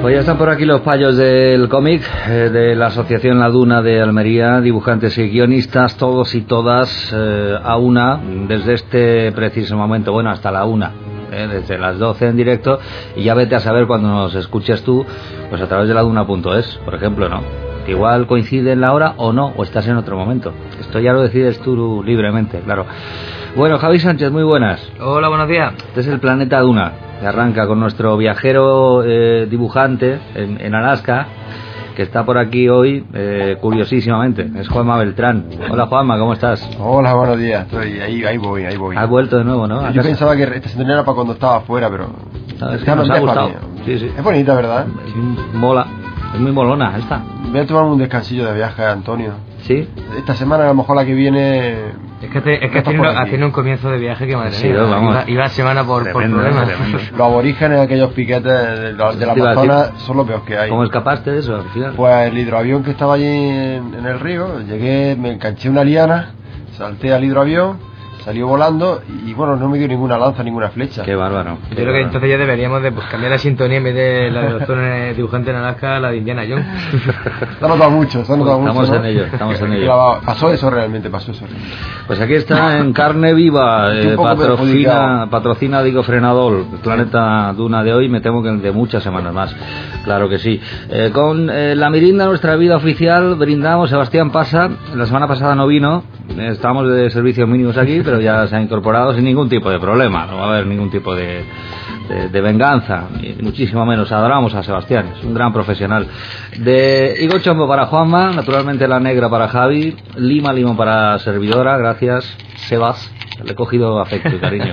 Pues ya están por aquí los payos del cómic, de la Asociación La Duna de Almería, dibujantes y guionistas, todos y todas a una, desde este preciso momento, bueno, hasta la una, desde las 12 en directo, y ya vete a saber cuando nos escuches tú, pues a través de laduna.es, por ejemplo, ¿no? Que igual coincide en la hora o no, o estás en otro momento. Esto ya lo decides tú libremente, claro. Bueno, Javi Sánchez, muy buenas. Hola, buenos días. Este es el Planeta Duna, que arranca con nuestro viajero dibujante en Alaska, que está por aquí hoy, curiosísimamente. Es Juanma Beltrán. Hola, Juanma, ¿cómo estás? Hola, buenos días. Ahí voy. Has vuelto de nuevo, ¿no? Yo pensaba que esta sintonía era para cuando estaba afuera, pero... Es que nos ha gustado. Sí. Es bonita, ¿verdad? Mola. Es muy molona esta. Voy a tomar un descansillo de viaje, Antonio. ¿Sí? Esta semana, a lo mejor la que viene... Es que ha tenido un comienzo de viaje que madre mía. Vamos. Iba semana por problemas. Los aborígenes, aquellos piquetes de la Amazonas, son los peores que hay. ¿Cómo escapaste de eso al final? Pues el hidroavión que estaba allí en el río, llegué, me enganché una liana, salté al hidroavión, salió volando y bueno, no me dio ninguna lanza, ninguna flecha. Qué bárbaro. Yo creo que entonces ya deberíamos de cambiar la sintonía en vez de la de los zones dibujantes en Alaska, la de Indiana Jones. Se ha notado mucho. Estamos en ello. Pasó eso realmente. Pues aquí está en carne viva, patrocina Digo Frenador, Planeta Duna de hoy, me temo que de muchas semanas más, claro que sí. Con la mirinda nuestra vida oficial brindamos. Sebastián Pasa, la semana pasada no vino, estábamos de servicios mínimos aquí, pero ya se ha incorporado sin ningún tipo de problema, no va a haber ningún tipo de venganza, y muchísimo menos. Adoramos a Sebastián, es un gran profesional. De Higo Chombo para Juanma, naturalmente la negra para Javi, Lima Limón para servidora, gracias Sebas, le he cogido afecto y cariño.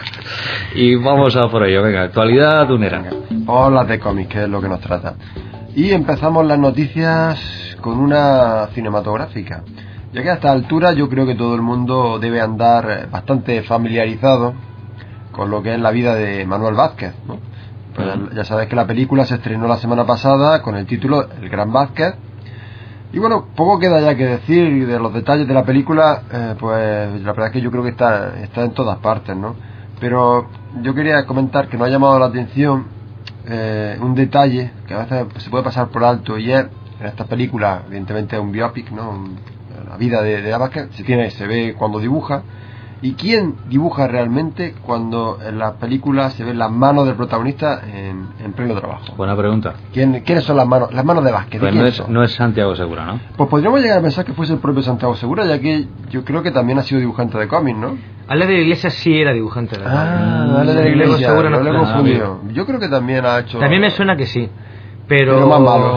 Y vamos a por ello, venga, actualidad dunera. Vamos a hablar de cómics, que es lo que nos trata. Y empezamos las noticias con una cinematográfica, ya que a esta altura yo creo que todo el mundo debe andar bastante familiarizado con lo que es la vida de Manuel Vázquez, ¿no? Pues ya sabes que la película se estrenó la semana pasada con el título El Gran Vázquez. Y bueno, poco queda ya que decir de los detalles de la película, pues la verdad es que yo creo que está en todas partes, ¿no? Pero yo quería comentar que nos ha llamado la atención un detalle que a veces se puede pasar por alto, y es en esta película, evidentemente es un biopic, ¿no? La vida de Vázquez se ve cuando dibuja. ¿Y quién dibuja realmente cuando en la película se ven las manos del protagonista en pleno trabajo? Buena pregunta. ¿Quiénes son las manos? Las manos de Vázquez. Pues no es Santiago Segura, ¿no? Pues podríamos llegar a pensar que fuese el propio Santiago Segura, ya que yo creo que también ha sido dibujante de cómics, ¿no? Ale de la Iglesia sí era dibujante de cómics. Ale de la Iglesia, Segura no lo he confundido. Yo creo que también ha hecho... También me suena que sí. Pero más malo.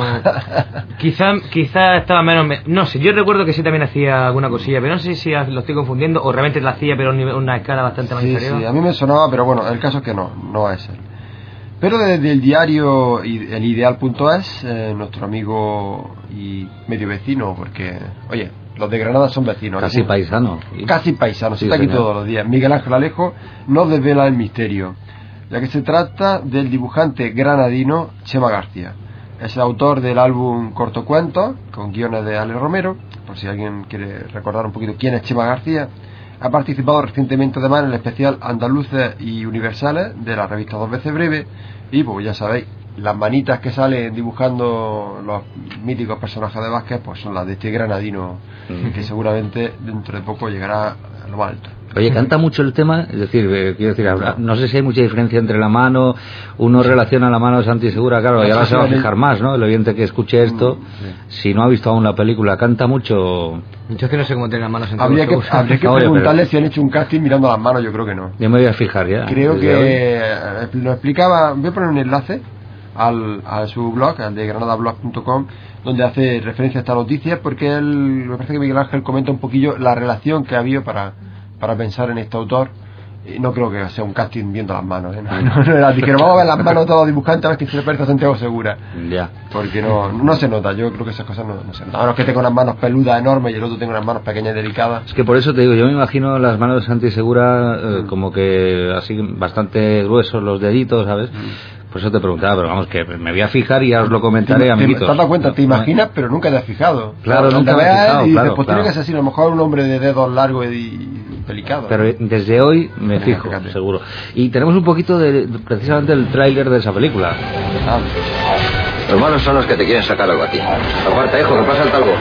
quizá estaba menos... No sé, yo recuerdo que sí también hacía alguna cosilla, pero no sé si lo estoy confundiendo o realmente la hacía, pero a una escala bastante más inferior. Sí, a mí me sonaba, pero bueno, el caso es que no es él. Pero desde el diario el ideal.es, nuestro amigo y medio vecino, porque, oye, los de Granada son vecinos. Casi paisanos. Casi paisanos, sí, está aquí señor. todos los días. Miguel Ángel Alejo nos desvela el misterio, ya que se trata del dibujante granadino Chema García. Es el autor del álbum Cortocuentos, con guiones de Ale Romero, por si alguien quiere recordar un poquito quién es Chema García. Ha participado recientemente además en el especial Andaluces y Universales de la revista Dos Veces Breve, y pues ya sabéis, las manitas que salen dibujando los míticos personajes de Vázquez pues son las de este granadino, que seguramente dentro de poco llegará a lo más alto. Oye, canta mucho el tema, es decir, quiero decir, no sé si hay mucha diferencia entre la mano, uno relaciona la mano de Santi Segura, claro, y ahora se va a fijar más, ¿no? El oyente que escuche esto, si no ha visto aún la película, canta mucho. Yo es que no sé cómo tiene las manos en Habría que preguntarle si han hecho un casting mirando las manos, yo creo que no. Yo me voy a fijar ya. Creo que lo explicaba, voy a poner un enlace a su blog, al de granadablog.com, donde hace referencia a esta noticia, porque me parece que Miguel Ángel comenta un poquillo la relación que ha habido para pensar en este autor. Y no creo que sea un casting viendo las manos, ¿eh? Dijeron, vamos a ver las manos de todos los dibujantes a ver quién se le parece a Santiago Segura. Ya. Porque no se nota, yo creo que esas cosas no se notan. A menos que tenga unas manos peludas enormes y el otro tenga unas manos pequeñas y delicadas. Es que por eso te digo, yo me imagino las manos de Santi Segura como que así bastante gruesos los deditos, ¿sabes? Por eso te preguntaba, pero vamos, que me voy a fijar y ya os lo comentaré, amiguitos. ¿Te has dado cuenta? Te imaginas, pero nunca te has fijado. Claro, nunca me he fijado, y claro. Pues tiene que ser así, a lo mejor un hombre de dedos largos y delicado. Pero desde hoy me fijo, fíjate. Seguro. Y tenemos un poquito precisamente el tráiler de esa película. Los malos son los que te quieren sacar algo a ti. Aparta, hijo, que pasa el talgo.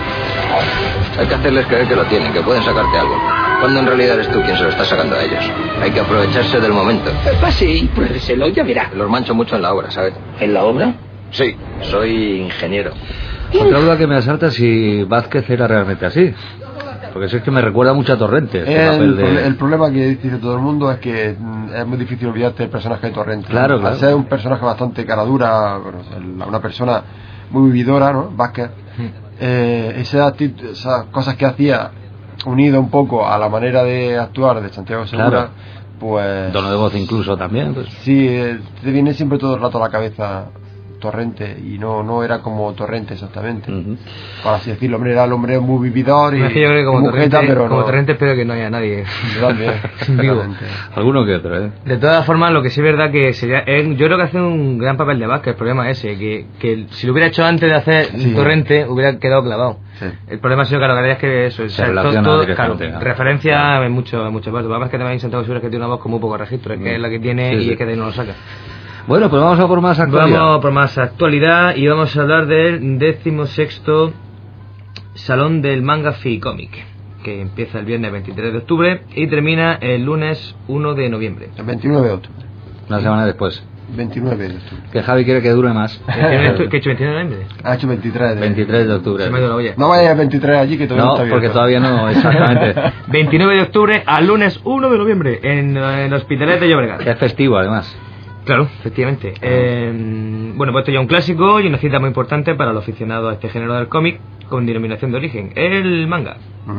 Hay que hacerles creer que lo tienen, que pueden sacarte algo, cuando en realidad eres tú quien se lo está sacando a ellos. Hay que aprovecharse del momento. Pase y pruébeselo, ya verá. Los mancho mucho en la obra, ¿sabes? ¿En la obra? Sí, soy ingeniero. Otra duda que me asalta si Vázquez era realmente así. Porque si es que me recuerda mucho a Torrente. El problema que dice todo el mundo es que es muy difícil olvidarte del personaje de Torrente. Claro. Al ser un personaje bastante cara dura, una persona muy vividora, ¿no? Vázquez. Esas cosas que hacía, unido un poco a la manera de actuar de Santiago Segura, claro. Pues... Tono de voz incluso también. Pues. Sí, te viene siempre todo el rato a la cabeza Torrente, y no era como Torrente exactamente, por así decirlo. Hombre, era el hombre muy vividor y, yo creo que como Torrente, pero como no. Torrente espero que no haya nadie vivo. Alguno que otro, ¿eh? De todas formas, lo que sí es verdad que sería, yo creo que hace un gran papel de Vázquez. El problema es ese, que si lo hubiera hecho antes de hacer Torrente hubiera quedado clavado. Sí. El problema ha sido, claro, es que eso se relaciona todo, directamente, claro, referencia en mucho partes. Además que también Santiago Segura que tiene una voz con muy poco registro, es que es la que tiene y es que de ahí no lo saca. Bueno, pues vamos a por más actualidad. Vamos por más actualidad y vamos a hablar del 16º Salón del Manga Free Comic, que empieza el viernes 23 de octubre y termina el lunes 1 de noviembre. El 29 de octubre. Una semana después. 29 de octubre. Que Javi quiere que dure más. ¿Qué ha hecho 29 de noviembre? Ha hecho 23 de octubre. Se me ha ido la olla. No vaya a 23 allí, que todavía no está abierto. Porque todavía no, exactamente. 29 de octubre al lunes 1 de noviembre en el Hospitalet de Llobregat. Que es festivo, además. Claro, efectivamente. Bueno, pues esto ya es un clásico y una cita muy importante para los aficionados a este género del cómic con denominación de origen, el manga.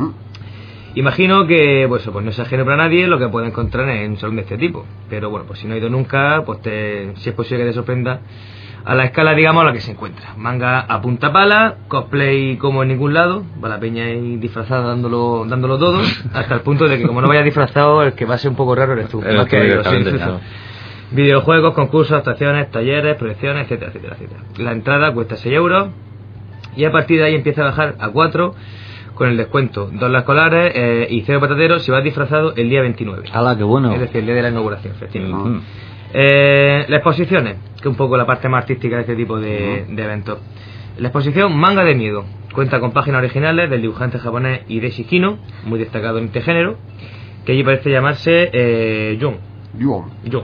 Imagino que pues no es ajeno para nadie lo que puede encontrar en un salón de este tipo, pero bueno, pues si no ha ido nunca, pues si es posible que te sorprenda a la escala, digamos, a la que se encuentra. Manga a punta pala, cosplay como en ningún lado, va la peña ahí disfrazada dándolo todo, hasta el punto de que como no vaya disfrazado, el que va a ser un poco raro eres tú. Más que ellos, sí. Videojuegos, concursos, actuaciones, talleres, proyecciones, etcétera, etcétera, etcétera. La entrada cuesta 6 euros y a partir de ahí empieza a bajar a 4 con el descuento 2 las escolares y 0 patateros si vas disfrazado el día 29. ¡Hala, qué bueno! Es decir, el día de la inauguración, efectivamente. Las exposiciones, que es un poco la parte más artística de este tipo de eventos. La exposición Manga de Miedo cuenta con páginas originales del dibujante japonés Hideshi Kino, muy destacado en este género, que allí parece llamarse Jon.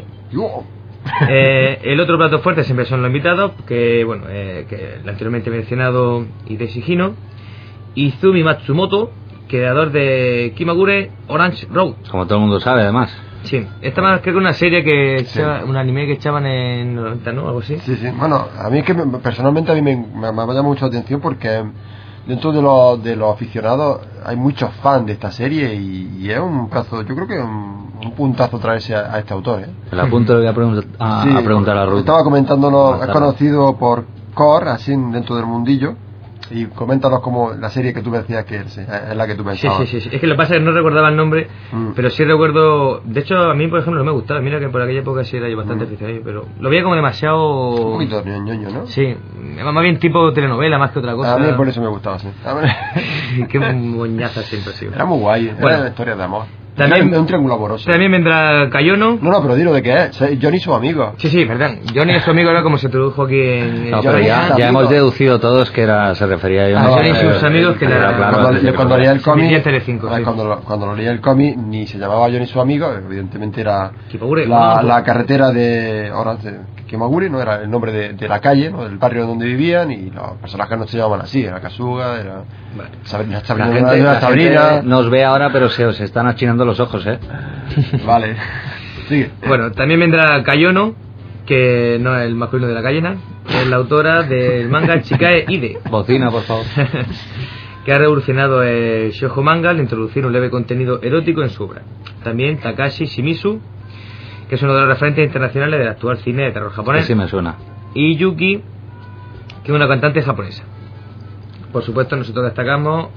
El otro plato fuerte siempre son los invitados, que bueno, que el anteriormente mencionado Hideshi Kino, Izumi Matsumoto, creador de Kimagure Orange Road. Como todo el mundo sabe, además. Sí, esta más creo que una serie que un anime que echaban en los 90, ¿no? Algo así. Sí. Bueno, a mí es que personalmente a mí me llama mucho la atención porque dentro de los aficionados hay muchos fans de esta serie y es un caso, yo creo que un puntazo traerse a este autor, ¿eh? El apunto le voy a preguntar a Ruth. Estaba comentándonos, es conocido por Core, así dentro del mundillo. Y coméntanos como la serie que tú me decías que es la que tú pensabas. Sí. Es que lo que pasa es que no recordaba el nombre, pero sí recuerdo. De hecho, a mí, por ejemplo, no me gustaba. Mira que por aquella época sí era yo bastante aficionado, pero lo veía como demasiado. Un poquito ñoño, ¿no? Sí, más bien tipo telenovela más que otra cosa. A mí por eso me gustaba, sí. Qué moñaza siempre ha sido. Era muy guay, era una historia de amor. También, un triángulo amoroso. También vendrá Cayono. No, pero dilo de qué es. Johnny su amigo. Sí, verdad. Johnny es su amigo, era como se introdujo aquí en... No, pero ya hemos deducido todos que se refería a Johnny y sus amigos, que cuando leía el cómic, sí. cuando lo leía el cómic, ni se llamaba Johnny su amigo, evidentemente era Kimagure, la carretera de Kimagure, no era el nombre de la calle, ¿no? Del barrio donde vivían, y los personajes no se llamaban así, era Kasuga, era la gente nos ve ahora, pero se os están achinando los ojos, ¿eh? Vale. Sigue. Bueno, también vendrá Kayono, que no es el masculino de la cayena, que es la autora del manga Chikae Ide. Bocina, por favor. Que ha revolucionado el shoujo manga al introducir un leve contenido erótico en su obra. También Takashi Shimizu, que es uno de los referentes internacionales del actual cine de terror japonés. Sí, me suena. Y Yuki, que es una cantante japonesa. Por supuesto, nosotros destacamos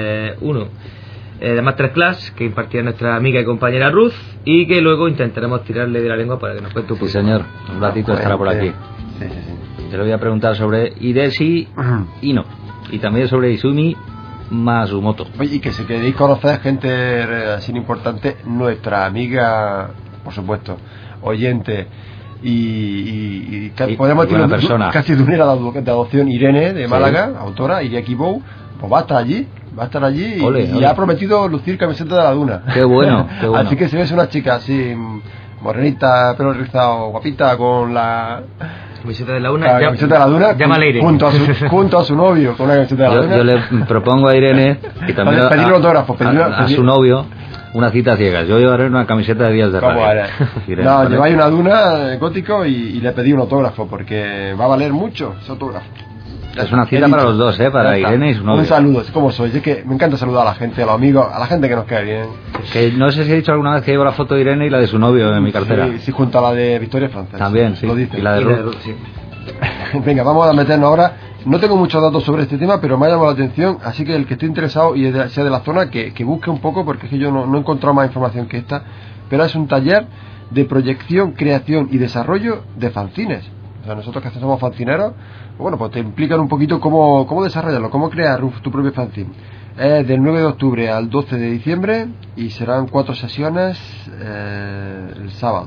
de Masterclass, que impartía nuestra amiga y compañera Ruth, y que luego intentaremos tirarle de la lengua para que nos cuente un poco. Sí, señor, un ratito estará por aquí. Sí. Te lo voy a preguntar sobre Hideshi Ino y también sobre Izumi Matsumoto. Oye, y que si queréis conocer gente así importante, nuestra amiga, por supuesto, oyente y podemos decir casi de unir a la de adopción Irene de Málaga, autora, Iria Bou, pues va a estar allí. Y ha prometido lucir camiseta de la Duna. Qué bueno. Así que si ves una chica así morenita, pelo rizado, guapita, con la camiseta de la Duna, llámale junto a su novio con una camiseta de la Duna. Yo le propongo a Irene y también pedir autógrafo, a su novio una cita ciega. Yo llevaré una camiseta de Días de Radio. No, lleváis una Duna gótico y le pedí un autógrafo porque va a valer mucho ese autógrafo. Es una cita para los dos, para Irene y su novio. Un saludo, es como soy. Es que me encanta saludar a la gente, a los amigos, a la gente que nos cae bien. Que no sé si he dicho alguna vez que llevo la foto de Irene y la de su novio en mi cartera. Sí, junto a la de Victoria Francés. También, sí. Lo dice. Y la de Ruth. Sí. Venga, vamos a meternos ahora. No tengo muchos datos sobre este tema, pero me ha llamado la atención, así que el que esté interesado y sea de la zona, que busque un poco, porque es que yo no he encontrado más información que esta, pero es un taller de proyección, creación y desarrollo de fanzines. O sea, nosotros que somos fanzineros, bueno, pues te implican un poquito cómo desarrollarlo, cómo crear tu propio fanzine. Es del 9 de octubre al 12 de diciembre y serán 4 sesiones el sábado.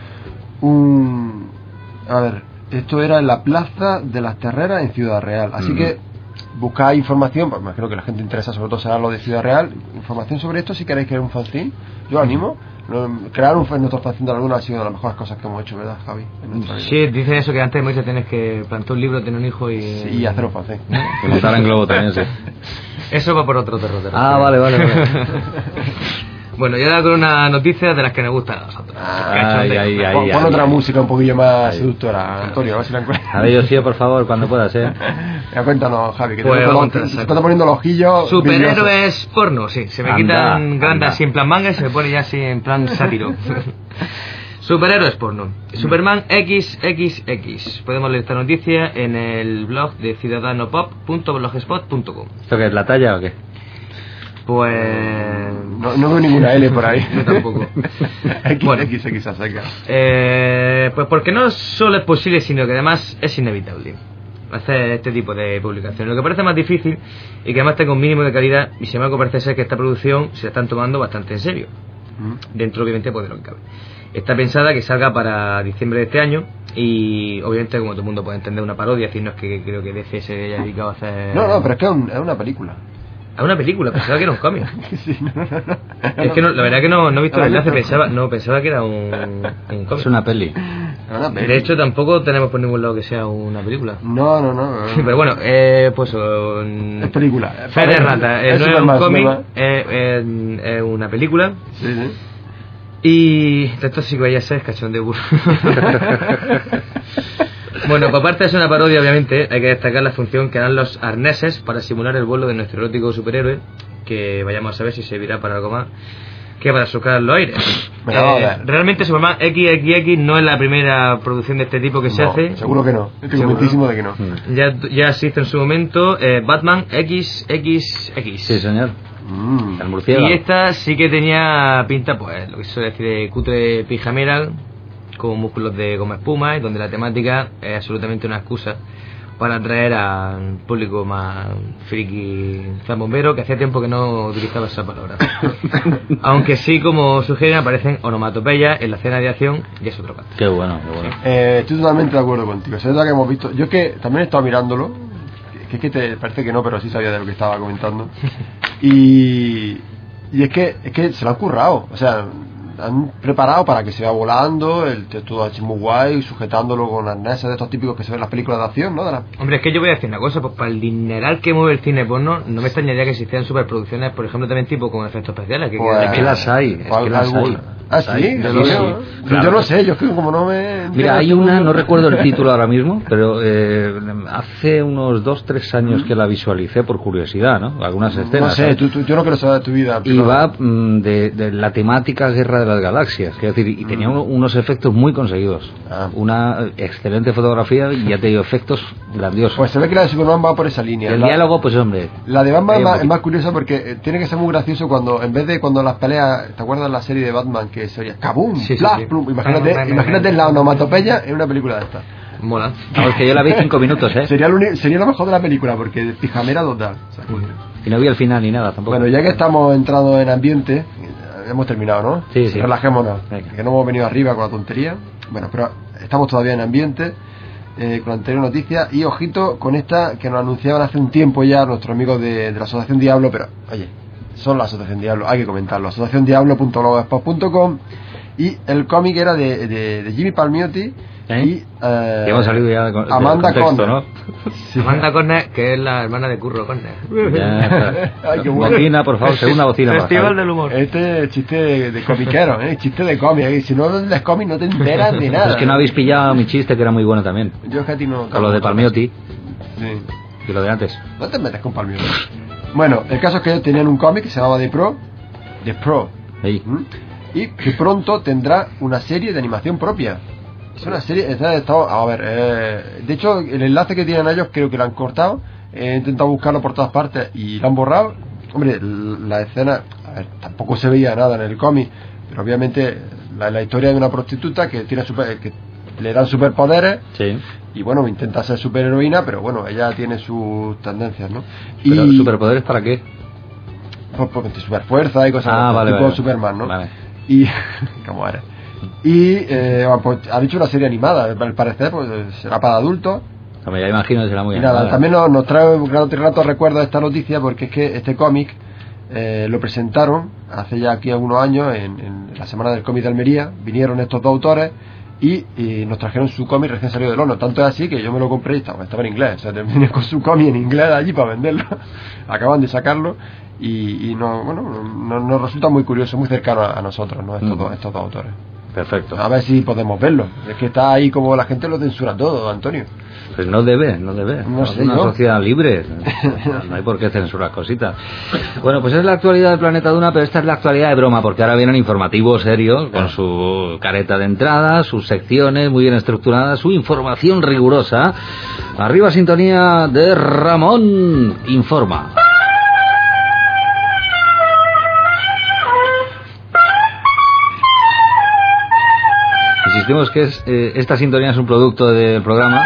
A ver, esto era en la Plaza de las Terreras en Ciudad Real, así que buscáis información, pues me creo que la gente interesa sobre todo será lo de Ciudad Real, información sobre esto si queréis crear un fanzine, yo animo. Crear nuestro fanzine de la Luna ha sido de las mejores cosas que hemos hecho, ¿verdad, Javi? Sí, dicen eso, que antes de morirse tienes que plantar un libro, tener un hijo y hacer un fanzine. Que montar en globo también, sí. Eso va por otro terror. Vale. Bueno, y ahora con una noticia de las que nos gustan a nosotros. Pon otra música un poquillo más seductora, Antonio, a ver si la encuentras. A ver, yo sí, por favor, cuando puedas, Ya cuéntanos, Javi, que pues te está poniendo los ojillos. Superhéroes porno, sí. Se me quitan grandes así en plan manga y se me pone ya así en plan sátiro. Superhéroes porno. Superman XXX. Podemos leer esta noticia en el blog de ciudadanopop.blogspot.com. ¿Esto qué es, la talla o qué? Pues... No veo ninguna L por ahí. Yo tampoco. XX a seca. Pues porque no solo es posible, sino que además es inevitable hacer este tipo de publicaciones. Lo que parece más difícil y que además tenga un mínimo de calidad, y sin embargo parece ser que esta producción se la están tomando bastante en serio. Dentro, obviamente, pues de lo que cabe. Está pensada que salga para diciembre de este año y obviamente, como todo el mundo puede entender, una parodia, es decir, no es que creo que DC se haya dedicado a hacer... No, pero es que es una película. ¿A una película? Pensaba que era un cómic. Sí, no. Es que la verdad que no he visto el enlace, pensaba que era un cómic. Es una peli. De hecho, tampoco tenemos por ningún lado que sea una película. No. Pero bueno, pues... es película. Fe de rata. No es un cómic, es una película. Sí. Y de esto sí que vaya a ser cachón de burro. Bueno, pues aparte de ser una parodia, obviamente, hay que destacar la función que dan los arneses para simular el vuelo de nuestro erótico superhéroe, que vayamos a ver si servirá para algo más que para socar los aires. Realmente Superman XXX no es la primera producción de este tipo que se hace. Seguro que no, estoy convencidísimo de que no. Ya existe en su momento Batman XXX. Sí, señor. El murciélago. Y esta sí que tenía pinta, pues, lo que se suele decir de cutre pijamera, con músculos de goma espuma, y donde la temática es absolutamente una excusa para atraer al público más friki zambombero, que hacía tiempo que no utilizaba esa palabra. Aunque sí, como sugieren, aparecen onomatopeyas en la escena de acción, y es otro caso. Qué bueno. Estoy totalmente de acuerdo contigo. Es verdad que hemos visto, yo que también he estado mirándolo, que te parece que no, pero sí sabía de lo que estaba comentando. Y es que se lo han currado, o sea, han preparado para que se vaya volando, todo así muy guay, sujetándolo con arneses de estos típicos que se ven en las películas de acción, ¿no? Hombre, es que yo voy a decir una cosa, pues para el dineral que mueve el cine porno, no me extrañaría que existieran superproducciones, por ejemplo, también tipo con efectos especiales. Es que las hay, ¿Ah, sí? Claro. Yo no sé, yo es que como no me... Mira, hay una, no recuerdo el título ahora mismo, pero hace unos 2-3 años que la visualicé por curiosidad, ¿no? Algunas escenas. No sé, yo no quiero saber de tu vida. Y va de la temática Guerra de las Galaxias, quiero decir, y tenía unos efectos muy conseguidos. Una excelente fotografía y ya te digo, efectos grandiosos. Pues se ve que la de Superman va por esa línea. El diálogo, pues hombre. La de Batman es más curiosa porque tiene que ser muy gracioso cuando, en vez de cuando las peleas, ¿te acuerdas la serie de Batman que sería ¡kabum! Sí. Plum. Imagínate la onomatopeya en una película de esta. Mola. Vamos, que yo la vi 5 minutos, ¿eh? Sería lo mejor de la película porque pijamera total. Y no vi el final ni nada tampoco. Bueno, ya que estamos entrando en ambiente, hemos terminado, ¿no? Sí. Relajémonos, que no hemos venido arriba con la tontería. Bueno, pero estamos todavía en ambiente con la anterior noticia, y ojito con esta que nos anunciaban hace un tiempo ya nuestros amigos de la Asociación Diablo, pero oye, son la Asociación Diablo, hay que comentarlo, asociaciondiablo.blogspot.com, y el cómic era de Jimmy Palmiotti y que hemos salido ya con Amanda contexto, Conner, ¿no? Sí. Amanda Conner, que es la hermana de Curro Conner. Ay, qué bueno. Bocina, por favor, segunda bocina. Festival del humor. Este es chiste de comiquero, chiste de cómic. Si no lees cómic no te enteras de nada. Es que no habéis pillado mi chiste, que era muy bueno también. Yo es que a ti no. Con lo de Palmiotti. Sí. Y lo de antes. No te metes con Palmiotti. Bueno, el caso es que ellos tenían un cómic que se llamaba The Pro. Hey. Y que pronto tendrá una serie de animación propia. Es una serie, a ver, de hecho el enlace que tienen ellos creo que lo han cortado. He intentado buscarlo por todas partes y lo han borrado. Hombre, la escena, a ver, tampoco se veía nada en el cómic, pero obviamente la historia de una prostituta que tiene que le dan superpoderes. Sí. Y bueno, intenta ser superheroína, pero bueno, ella tiene sus tendencias, ¿no? ¿Pero y superpoderes para qué? Pues superfuerza y cosas vale, tipo vale. Superman, ¿no? Vale. Y ¿cómo era? Y pues han hecho una serie animada, al parecer pues será para adultos. Como ya imagino que será muy Y nada, animada. también nos trae un rato recuerdo de esta noticia, porque es que este cómic lo presentaron hace ya aquí algunos años en la Semana del Cómic de Almería. Vinieron estos dos autores y nos trajeron su cómic recién salido del horno. Tanto es así que yo me lo compré y estaba en inglés, o sea, terminé con su cómic en inglés de allí para venderlo. Acaban de sacarlo y nos resulta muy curioso, muy cercano a nosotros, ¿no? Estos dos autores. Perfecto. A ver si podemos verlo. Es que está ahí como la gente lo censura todo, Antonio. Pues no debe. No Es sé una yo. sociedad libre. No hay por qué censurar cositas. Bueno, pues es la actualidad del Planeta Duna, pero esta es la actualidad de broma, porque ahora vienen informativos serios, con su careta de entrada, sus secciones muy bien estructuradas, su información rigurosa. Arriba sintonía de Ramón Informa. Insistimos que esta sintonía es un producto del programa.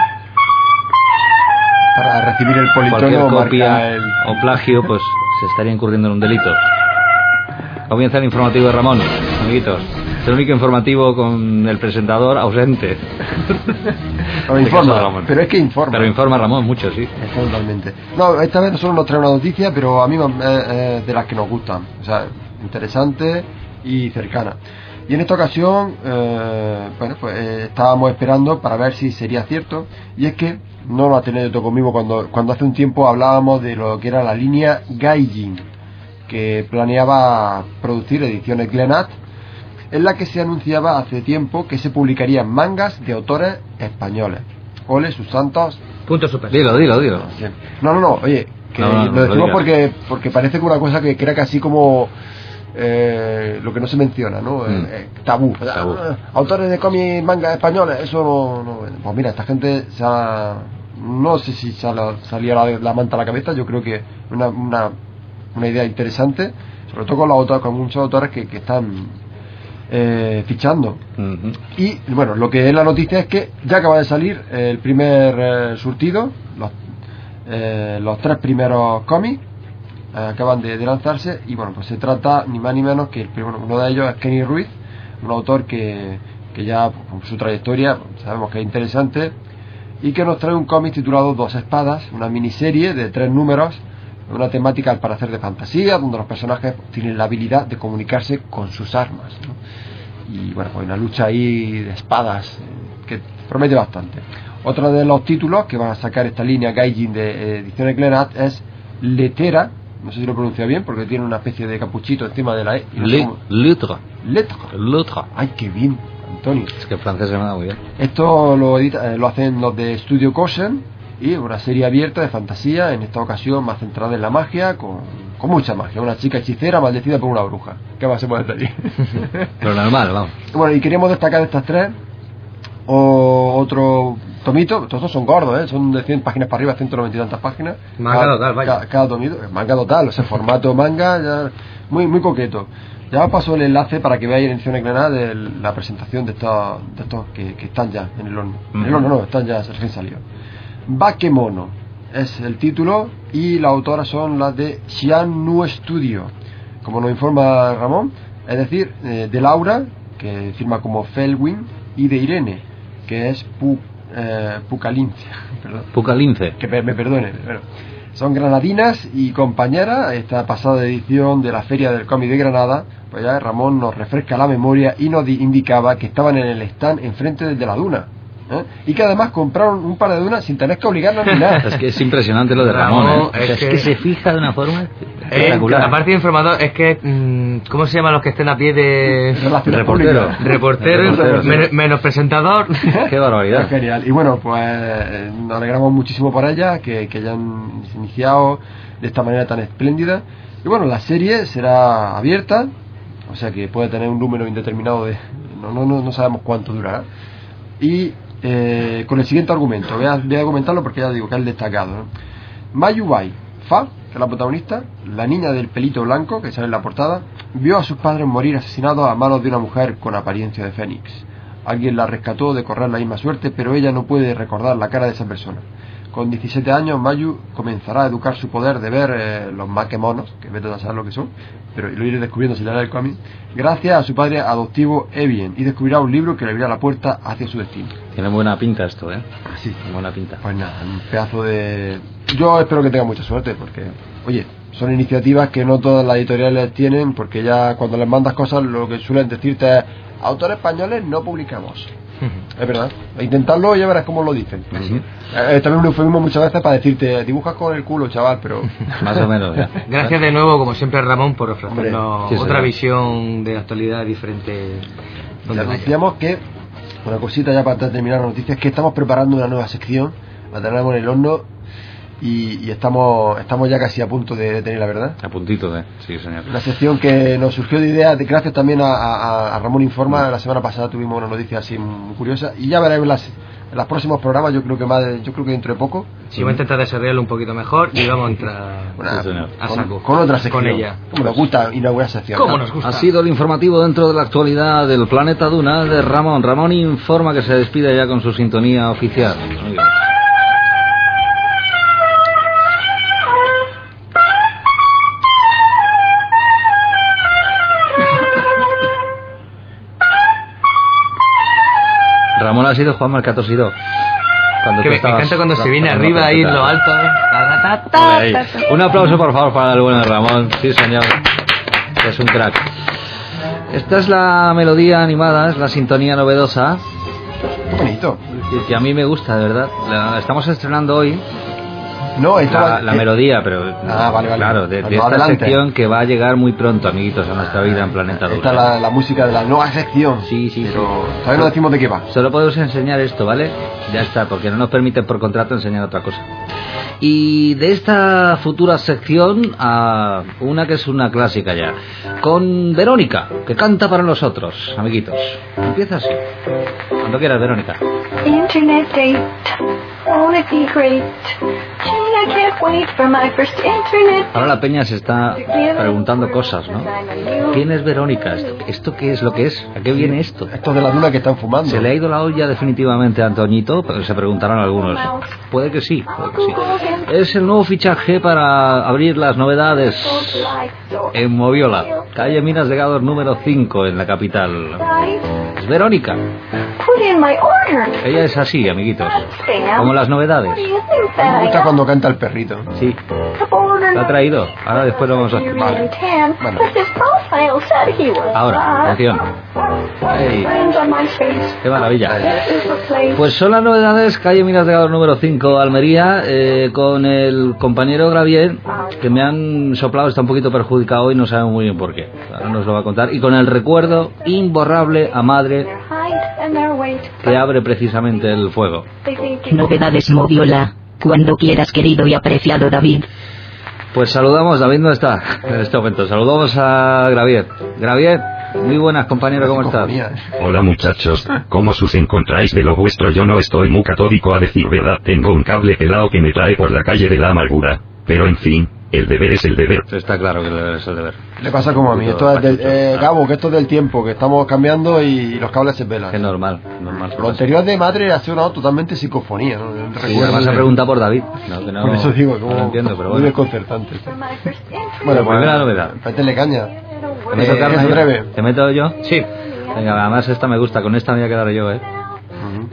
Para recibir el Cualquier politono copia marca o plagio, pues se estaría incurriendo en un delito. Comienza el informativo de Ramón, amiguitos. Es el único informativo con el presentador ausente. Pero informa, pero es que informa. Pero informa Ramón mucho, sí. Totalmente. No, esta vez solo nos trae una noticia, pero a mí de las que nos gustan. O sea, interesante y cercana. Y en esta ocasión, estábamos esperando para ver si sería cierto. Y es que no lo ha tenido todo conmigo cuando hace un tiempo hablábamos de lo que era la línea Gaijin, que planeaba producir ediciones Glenat, en la que se anunciaba hace tiempo que se publicarían mangas de autores españoles. Ole sus santos. Punto super. Dilo. No, oye, que No, lo decimos digas. porque parece que una cosa que crea casi como lo que no se menciona, ¿no? Tabú. Autores de cómics, mangas españoles, eso no. Pues mira, esta gente no sé si salía la manta a la cabeza. Yo creo que una idea interesante, sobre todo con muchos autores que están fichando. Uh-huh. Y bueno, lo que es la noticia es que ya acaba de salir el primer surtido, los 3 primeros cómics acaban de lanzarse, y bueno, pues se trata ni más ni menos que uno de ellos es Kenny Ruiz, un autor que ya con su trayectoria sabemos que es interesante, y que nos trae un cómic titulado Dos Espadas, una miniserie de 3 números, una temática al parecer de fantasía, donde los personajes tienen la habilidad de comunicarse con sus armas, ¿no? Y bueno, pues una lucha ahí de espadas que promete bastante. Otro de los títulos que van a sacar esta línea Gaijin de ediciones Glenat es Letera, no sé si lo pronuncio bien porque tiene una especie de capuchito encima de la E. Letra. Ay, qué bien, Antonio. Es que el francés se me da muy bien. Esto lo hacen los de Studio Kosen, y una serie abierta de fantasía, en esta ocasión más centrada en la magia, con mucha magia. Una chica hechicera maldecida por una bruja. ¿Qué más se puede pedir? Pero normal, vamos. Bueno, y queríamos destacar de estas 3 otro tomito. Todos son gordos, son de 100 páginas para arriba, 190 y tantas páginas. Manga total, vaya. Cada tomito, manga total, o sea, formato manga, ya, muy, muy coqueto. Ya os paso el enlace para que veáis en ediciones Granada de la presentación de estos que están ya en el horno. En el horno no, están ya recién salidos. Bakemono es el título, y las autoras son las de Xiannu Studio, como nos informa Ramón, es decir, de Laura, que firma como Felwin, y de Irene. que es Pucalince. Pucalince. Que me perdone. Bueno, son granadinas y compañeras. Esta pasada edición de la Feria del Cómic de Granada, pues ya Ramón nos refresca la memoria y nos indicaba que estaban en el stand enfrente de la duna. Y que además compraron un par de dunas sin tener que obligarnos ni nada. Es que es impresionante lo de Ramón, es que se fija de una forma espectacular. Aparte de informador, es que ¿cómo se llaman los que estén a pie de reportero menos presentador? Qué barbaridad. Es genial. Y bueno, pues nos alegramos muchísimo por ella, que hayan iniciado de esta manera tan espléndida. Y bueno, la serie será abierta, o sea que puede tener un número indeterminado de no sabemos cuánto durará. Y con el siguiente argumento, voy a comentarlo porque ya digo que es el destacado, ¿no? Mayu Bai Fa, que es la protagonista, la niña del pelito blanco que sale en la portada, vio a sus padres morir asesinados a manos de una mujer con apariencia de fénix. Alguien la rescató de correr la misma suerte, pero ella no puede recordar la cara de esa persona. Con 17 años, Mayu comenzará a educar su poder de ver los maquemonos, que vete a saber lo que son, pero lo iré descubriendo si le da el cómic, gracias a su padre adoptivo Evien, y descubrirá un libro que le abrirá la puerta hacia su destino. Tiene buena pinta esto, ¿eh? Sí. Buena pinta. Pues nada, un pedazo de... Yo espero que tenga mucha suerte, porque, oye, son iniciativas que no todas las editoriales tienen, porque ya cuando les mandas cosas lo que suelen decirte es: autores españoles no publicamos. Es verdad, intentarlo y ya verás cómo lo dicen. También un eufemismo muchas veces para decirte: dibujas con el culo, chaval, pero más o menos ya. Gracias de nuevo, como siempre, Ramón, por ofrecernos sí, otra visión de actualidad diferente. Ya decíamos que una cosita ya para terminar las noticias, que estamos preparando una nueva sección, la tenemos en el horno y estamos ya casi a punto de tenerla, ¿verdad? A puntito de, sí, señor. Una sección que nos surgió de idea, gracias también a Ramón Informa. La semana pasada tuvimos una noticia así muy curiosa y ya veremos en los próximos programas. Yo creo que dentro de poco. Sí, voy a intentar desarrollarlo un poquito mejor y vamos a entrar a saco con otra sección. Con ella. Como nos gusta inaugurar sección. ¿Cómo nos gusta? Ha sido el informativo dentro de la actualidad del planeta Duna de Ramón. Ramón Informa, que se despide ya con su sintonía oficial. Ramón ha sido Juan Marcato Sido. Me encanta cuando se viene arriba ahí en lo alto. Un aplauso por favor para el bueno de Ramón. Sí, señor, es un crack. Esta es la melodía animada, es la sintonía novedosa. Qué bonito. Que a mí me gusta, de verdad. La estamos estrenando hoy. No, la melodía, pero vale. Claro, de esta sección que va a llegar muy pronto, amiguitos, a nuestra vida en Planeta Duna. Esta es la música de la nueva sección. Sí, pero todavía no decimos de qué va. Solo podemos enseñar esto, ¿vale? Ya está, porque no nos permiten por contrato enseñar otra cosa. Y de esta futura sección a una que es una clásica ya, con Verónica, que canta para nosotros, amiguitos. Empieza así. Cuando quieras, Verónica. Internet date, won't it be great? Gee, I can't wait for my first internet. Ahora la peña se está preguntando cosas, ¿no? ¿Quién es Verónica? ¿Esto qué es lo que es? ¿A qué viene esto? Esto de la Duna que están fumando. ¿Se le ha ido la olla definitivamente a Antoñito? Se preguntarán algunos. Puede que sí, puede que sí. Es el nuevo fichaje para abrir las novedades en Moviola, calle Minas de Gador número 5 en la capital. Es Verónica. Ella es así, amiguitos, como las novedades. Me gusta cuando canta el perrito. Sí, lo ha traído. Ahora después lo vamos a hacer. Vale. Bueno. Ahora, atención. Hey. Qué maravilla. Pues son las novedades, calle Minas de Gador número 5, Almería, con el compañero Gravier, que me han soplado, está un poquito perjudicado hoy, no sabemos muy bien por qué. Ahora nos lo va a contar. Y con el recuerdo imborrable a madre, que abre precisamente el fuego. Novedades Moviola, cuando quieras, querido y apreciado David. Pues saludamos, David no está en este momento, saludamos a Gravier. Gravier, muy buenas, compañero, ¿cómo estás? Hola muchachos, ¿cómo os encontráis de lo vuestro? Yo no estoy muy católico, a decir verdad, tengo un cable pelado que me trae por la calle de la amargura, pero en fin, el deber es el deber. Está claro que el deber es el deber. Le pasa como a mí, esto es Gabo, que esto es del tiempo, que estamos cambiando y los cables se pelan. Es normal. Lo anterior de madre ha sonado totalmente psicofonía, ¿no? Sí, además se pregunta por David. No, por eso digo, como, no lo entiendo, pero bueno. Muy desconcertante. Bueno, primera novedad. Métele caña. ¿Te meto carne? Breve. ¿Te meto yo? Sí. Venga, además esta me gusta, con esta me voy a quedar yo,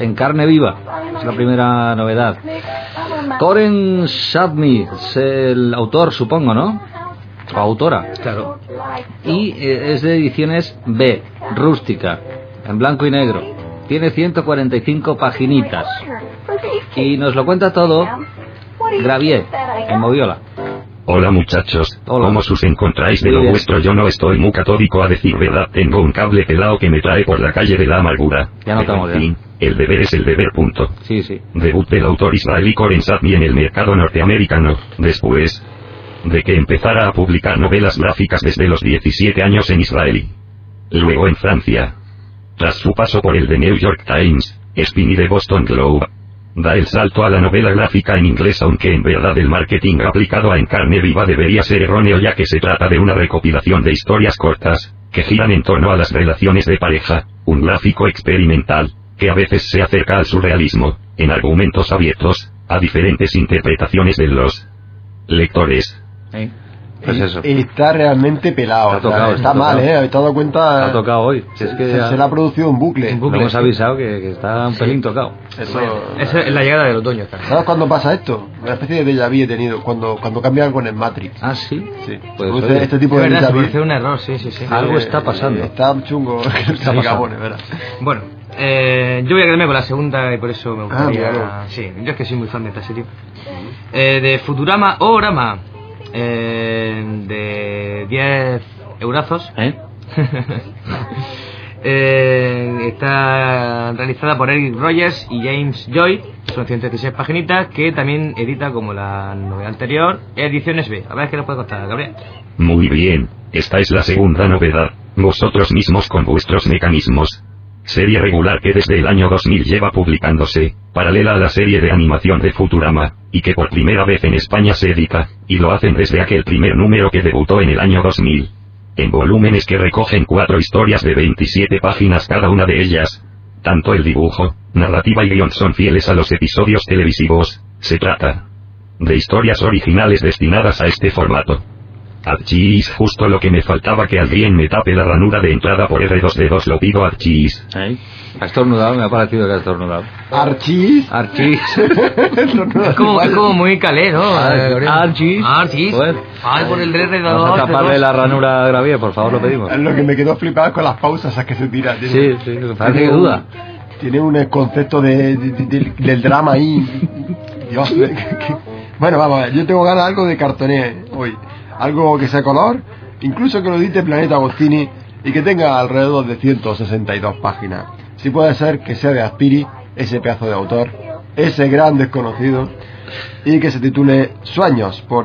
en carne viva. Es la primera novedad. Coren Shadmi es el autor, supongo, ¿no? O autora. Claro. Y es de ediciones B, rústica, en blanco y negro. Tiene 145 paginitas. Y nos lo cuenta todo Gravier, en Moviola. Hola muchachos, Hola. ¿cómo os encontráis de lo vuestro? Yo no estoy muy catódico, a decir verdad. Tengo un cable pelado que me trae por la calle de la amargura. Ya no estamos, en fin, el deber es el deber, punto. Sí, sí. Debut del autor israelí Coren Shadmi en el mercado norteamericano, después de que empezara a publicar novelas gráficas desde los 17 años en Israel. Luego en Francia. Tras su paso por el The New York Times, Spin y The Boston Globe, da el salto a la novela gráfica en inglés, aunque en verdad el marketing aplicado a En carne viva debería ser erróneo, ya que se trata de una recopilación de historias cortas, que giran en torno a las relaciones de pareja, un gráfico experimental, que a veces se acerca al surrealismo, en argumentos abiertos, a diferentes interpretaciones de los lectores. Pues eso. Y está realmente pelado. Está tocado, está mal, tocado. ¿Habéis dado cuenta? Ha tocado hoy. Si es que se le ha producido un bucle. lo hemos avisado que está un pelín tocado. Eso, Esa es la llegada del otoño. ¿Sabes cuándo pasa esto? Una especie de déjà vu he tenido cuando cambia algo en el Matrix. Ah, sí. Sí. Pues Produce oye, este tipo Es de verdad, déjà se vu. produce un error, sí. Algo está pasando. Está chungo. Está pasando. ¿verdad? Bueno, yo voy a quedarme con la segunda y por eso me gustaría... claro. Sí, yo es que soy muy fan de esta serie. De Futurama o Rama, de 10 eurazos. Está realizada por Eric Rogers y James Joy. Son 116 paginitas que también edita, como la novela anterior, Ediciones B. A ver qué nos puede contar, Gabriel. Muy bien, esta es la segunda novedad, vosotros mismos con vuestros mecanismos. Serie regular que desde el año 2000 lleva publicándose, paralela a la serie de animación de Futurama, y que por primera vez en España se edita, y lo hacen desde aquel primer número que debutó en el año 2000. En volúmenes que recogen 4 historias de 27 páginas cada una de ellas. Tanto el dibujo, narrativa y guión son fieles a los episodios televisivos. Se trata de historias originales destinadas a este formato. Archis, justo lo que me faltaba, que alguien me tape la ranura de entrada por R2D2, lo pido, Archis. Ha estornudado, me ha parecido que ha estornudado. Archis. Es como muy calé, ¿no? Archis. Bueno. Ay, por el R2D2. Vamos a taparle la ranura a Gravier, por favor, lo pedimos. Lo que me quedó flipado es con las pausas a que se tira. Sí, me parece que duda. Tiene un concepto del drama ahí. Dios. Bueno, vamos, yo tengo ganas de algo de cartoné hoy. Algo que sea color, incluso que lo edite Planeta Agostini y que tenga alrededor de 162 páginas. Si puede ser que sea de Aspiri, ese pedazo de autor, ese gran desconocido, y que se titule Sueños por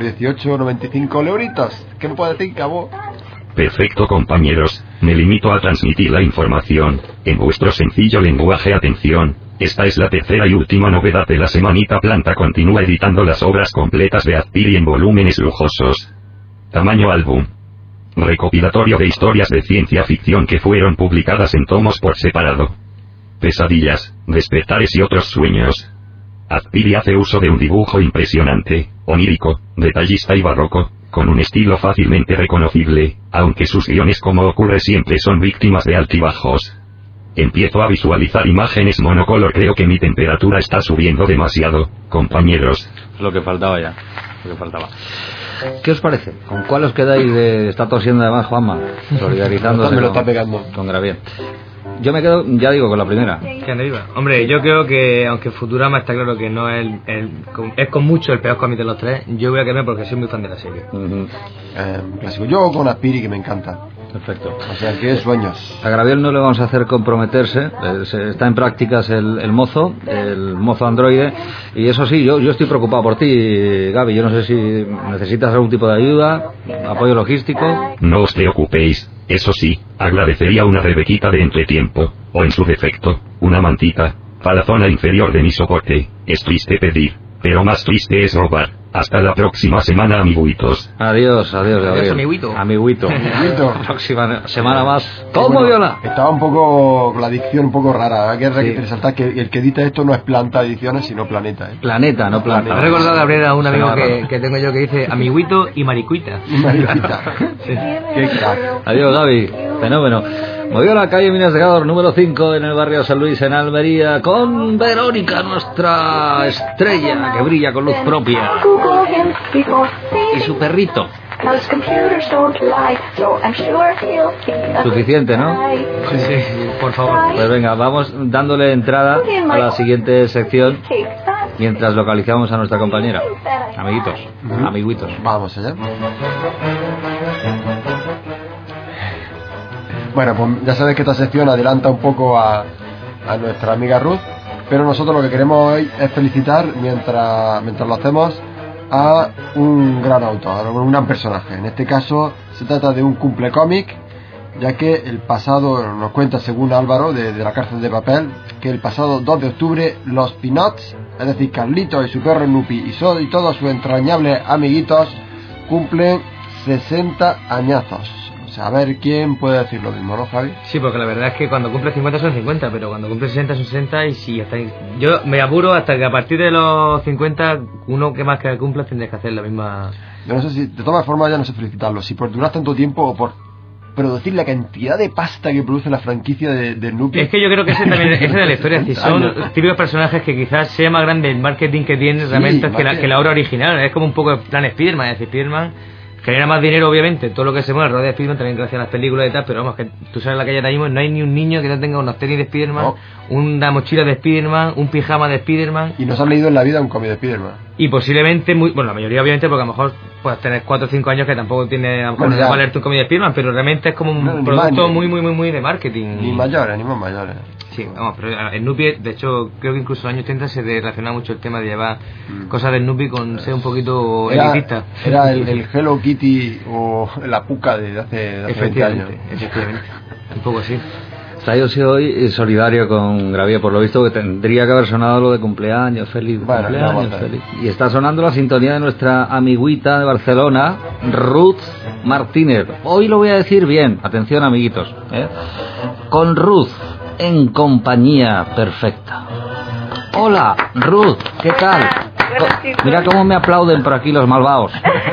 18,95 euritos. ¿Qué me puede decir, cabo? Perfecto, compañeros, me limito a transmitir la información, en vuestro sencillo lenguaje. Atención, esta es la tercera y última novedad de la semanita. Planta continúa editando las obras completas de Aspiri en volúmenes lujosos. Tamaño álbum. Recopilatorio de historias de ciencia ficción que fueron publicadas en tomos por separado. Pesadillas, despertares y otros sueños. Aspiri hace uso de un dibujo impresionante, onírico, detallista y barroco, con un estilo fácilmente reconocible, aunque sus guiones, como ocurre siempre, son víctimas de altibajos. Empiezo a visualizar imágenes monocolor. Creo que mi temperatura está subiendo demasiado, compañeros. Lo que faltaba ya, lo que faltaba. ¿Qué os parece? ¿Con cuál os quedáis de... Está tosiendo además Juanma, solidarizándose Me lo está pegando. con Gravier. Yo me quedo, ya digo, con la primera. ¿Qué anda viva? Hombre, yo creo que, aunque Futurama está claro que no es es con mucho el peor cómic de los tres, yo voy a quedarme porque soy muy fan de la serie. Clásico. Yo con Aspiri, que me encanta. Perfecto. O sea, que Sueños. A Gravier no le vamos a hacer comprometerse, está en prácticas el mozo androide, y eso sí, yo estoy preocupado por ti, Gaby. Yo no sé si necesitas algún tipo de ayuda, apoyo logístico. No os preocupéis, eso sí, agradecería una rebequita de entretiempo, o en su defecto, una mantita, para la zona inferior de mi soporte. Es triste pedir, pero más triste es robar. Hasta la próxima semana, amiguitos. Adiós, Gabriel. Adiós, amiguito. Amiguito. Próxima semana más. ¿Cómo, bueno, Viola? Estaba un poco, la dicción un poco rara. Hay que resaltar que el que edita esto no es Planta Ediciones, sino Planeta. Planeta, no Planta. Me ha recordado, Gabriel, a un amigo que tengo yo que dice amiguito y maricuita. Maricuita. Sí. Qué crack. Adiós, Gaby. Fenómeno. Voy a la calle Minas de Cador, número 5, en el barrio San Luis, en Almería, con Verónica, nuestra estrella, que brilla con luz propia. Y su perrito. Suficiente, ¿no? Sí, por favor. Pues venga, vamos dándole entrada a la siguiente sección mientras localizamos a nuestra compañera. Amiguitos, amiguitos. Vamos allá. Bueno, pues ya sabes que esta sección adelanta un poco a nuestra amiga Ruth, pero nosotros lo que queremos hoy es felicitar, mientras lo hacemos, a un gran autor, un gran personaje. En este caso se trata de un cumple cómic, ya que el pasado, nos cuenta según Álvaro de la Cárcel de Papel, que el pasado 2 de octubre los Peanuts, es decir, Carlitos y su perro Snoopy y todos sus entrañables amiguitos, cumplen 60 añazos. O sea, a ver quién puede decir lo mismo, ¿no, Javi? Sí, porque la verdad es que cuando cumple 50 son 50, pero cuando cumple 60 son 60 y sí, hasta ahí. Yo me apuro hasta que a partir de los 50, uno que más que cumpla tendría que hacer la misma... Yo no sé si, de todas formas, ya no sé felicitarlo, si por durar tanto tiempo o por producir la cantidad de pasta que produce la franquicia de Snoopy. Es que yo creo que ese también es de la historia, es decir, son típicos personajes que quizás sea más grande el marketing que tienen realmente que la obra original. Es como un poco el plan Spiderman, es decir, Spiderman genera más dinero, obviamente, todo lo que se mueve alrededor de Spiderman, también gracias a las películas y tal, pero vamos, que tú sabes en la calle ahora mismo, no hay ni un niño que no tenga unos tenis de Spiderman, una mochila de Spiderman, un pijama de Spiderman. Y nos han leído en la vida un cómic de Spiderman. Y posiblemente, bueno, la mayoría obviamente, porque a lo mejor puedes tener 4 o 5 años que tampoco tiene, a lo mejor no valerte un cómic de Spiderman, pero realmente es como un producto muy de marketing. Ni mayores, ni más mayores. Sí, vamos, pero Snoopy, de hecho, creo que incluso en los años 30 se relaciona mucho el tema de llevar cosas de Snoopy con ser un poquito elitista. Era el Hello Kitty o la Puka de hace 20 años. Efectivamente, un poco así. Está yo hoy solidario con Gravia, por lo visto, que tendría que haber sonado lo de cumpleaños, feliz cumpleaños, feliz. Y está sonando la sintonía de nuestra amiguita de Barcelona, Ruth Martínez. Hoy lo voy a decir bien, atención amiguitos, con Ruth en compañía perfecta. Hola, Ruth, ¿qué tal? Mira cómo me aplauden por aquí los malvados.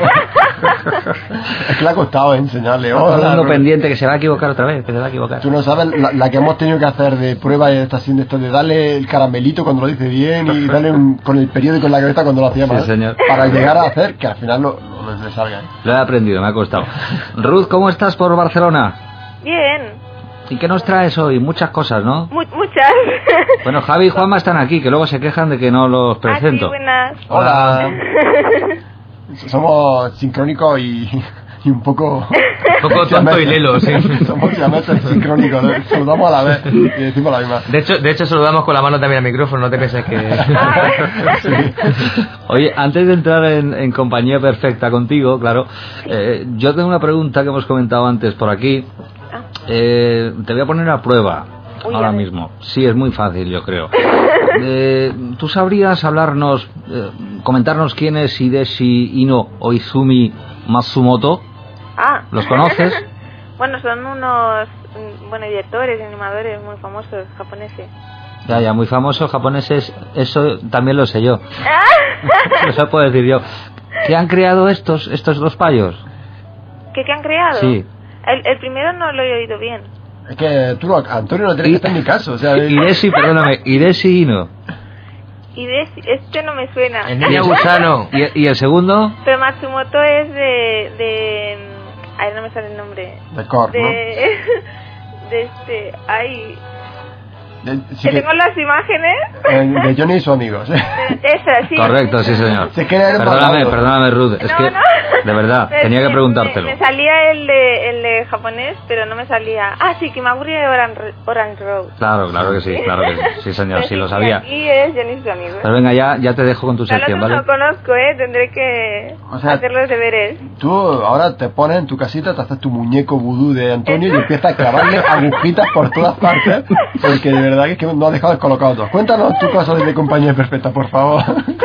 Es que le ha costado enseñarle. Hola, pendiente que se va a equivocar otra vez, que se va a equivocar. Tú no sabes la que hemos tenido que hacer de prueba de esto de darle el caramelito cuando lo dice bien y darle con el periódico en la cabeza cuando lo hacía mal. Sí, señor. Para llegar a hacer que al final no le salga. Lo he aprendido, me ha costado. Ruth, ¿cómo estás por Barcelona? Bien. ¿Y qué nos traes hoy? Muchas cosas, ¿no? Muchas. Bueno, Javi y Juanma están aquí, que luego se quejan de que no los presento. Sí, buenas. Hola. Somos sincrónicos y un poco... Un poco tonto y lelo, sí. Somos siameses sincrónicos, ¿no? Saludamos a la vez y decimos la misma. De hecho saludamos con la mano también al micrófono, no te pienses que... Sí. Oye, antes de entrar en compañía perfecta contigo, claro, yo tengo una pregunta que hemos comentado antes por aquí. Te voy a poner a prueba ahora mismo. Sí, es muy fácil, yo creo. ¿Tú sabrías hablarnos, comentarnos quién es Hideshi Ino o Izumi Matsumoto? ¿Los conoces? Bueno, son unos directores y animadores muy famosos japoneses. Ya, muy famosos japoneses, eso también lo sé yo. Eso puedo decir yo. ¿Qué han creado estos dos payos? ¿Qué han creado? Sí. El primero no lo he oído bien. Es que tú, Antonio, no tienes que estar en mi caso. O sea, Hideshi Ino. Este no me suena. El niño gusano. ¿Y el segundo? Pero Matsumoto es de ay, no me sale el nombre. De Core, ¿no? De este... Ay... Sí que tengo las imágenes de Johnny y sus amigos. Esa, sí. Correcto, sí señor. Perdóname Ruth, es que de verdad tenía que preguntártelo. Me salía el de japonés, pero no me salía. Sí, que me aburría de Orange Road. Claro que sí, sí señor, sí lo sabía. Y es Johnny y sus amigos. Pero venga, ya te dejo con tu sección, ¿vale? No conozco, tendré que hacer los deberes. Tú ahora te pones en tu casita, te haces tu muñeco vudú de Antonio y empiezas a clavarle agujitas por todas partes, porque de verdad que no has dejado descolocado todo. Cuéntanos tu cosa de compañía perfecta, por favor.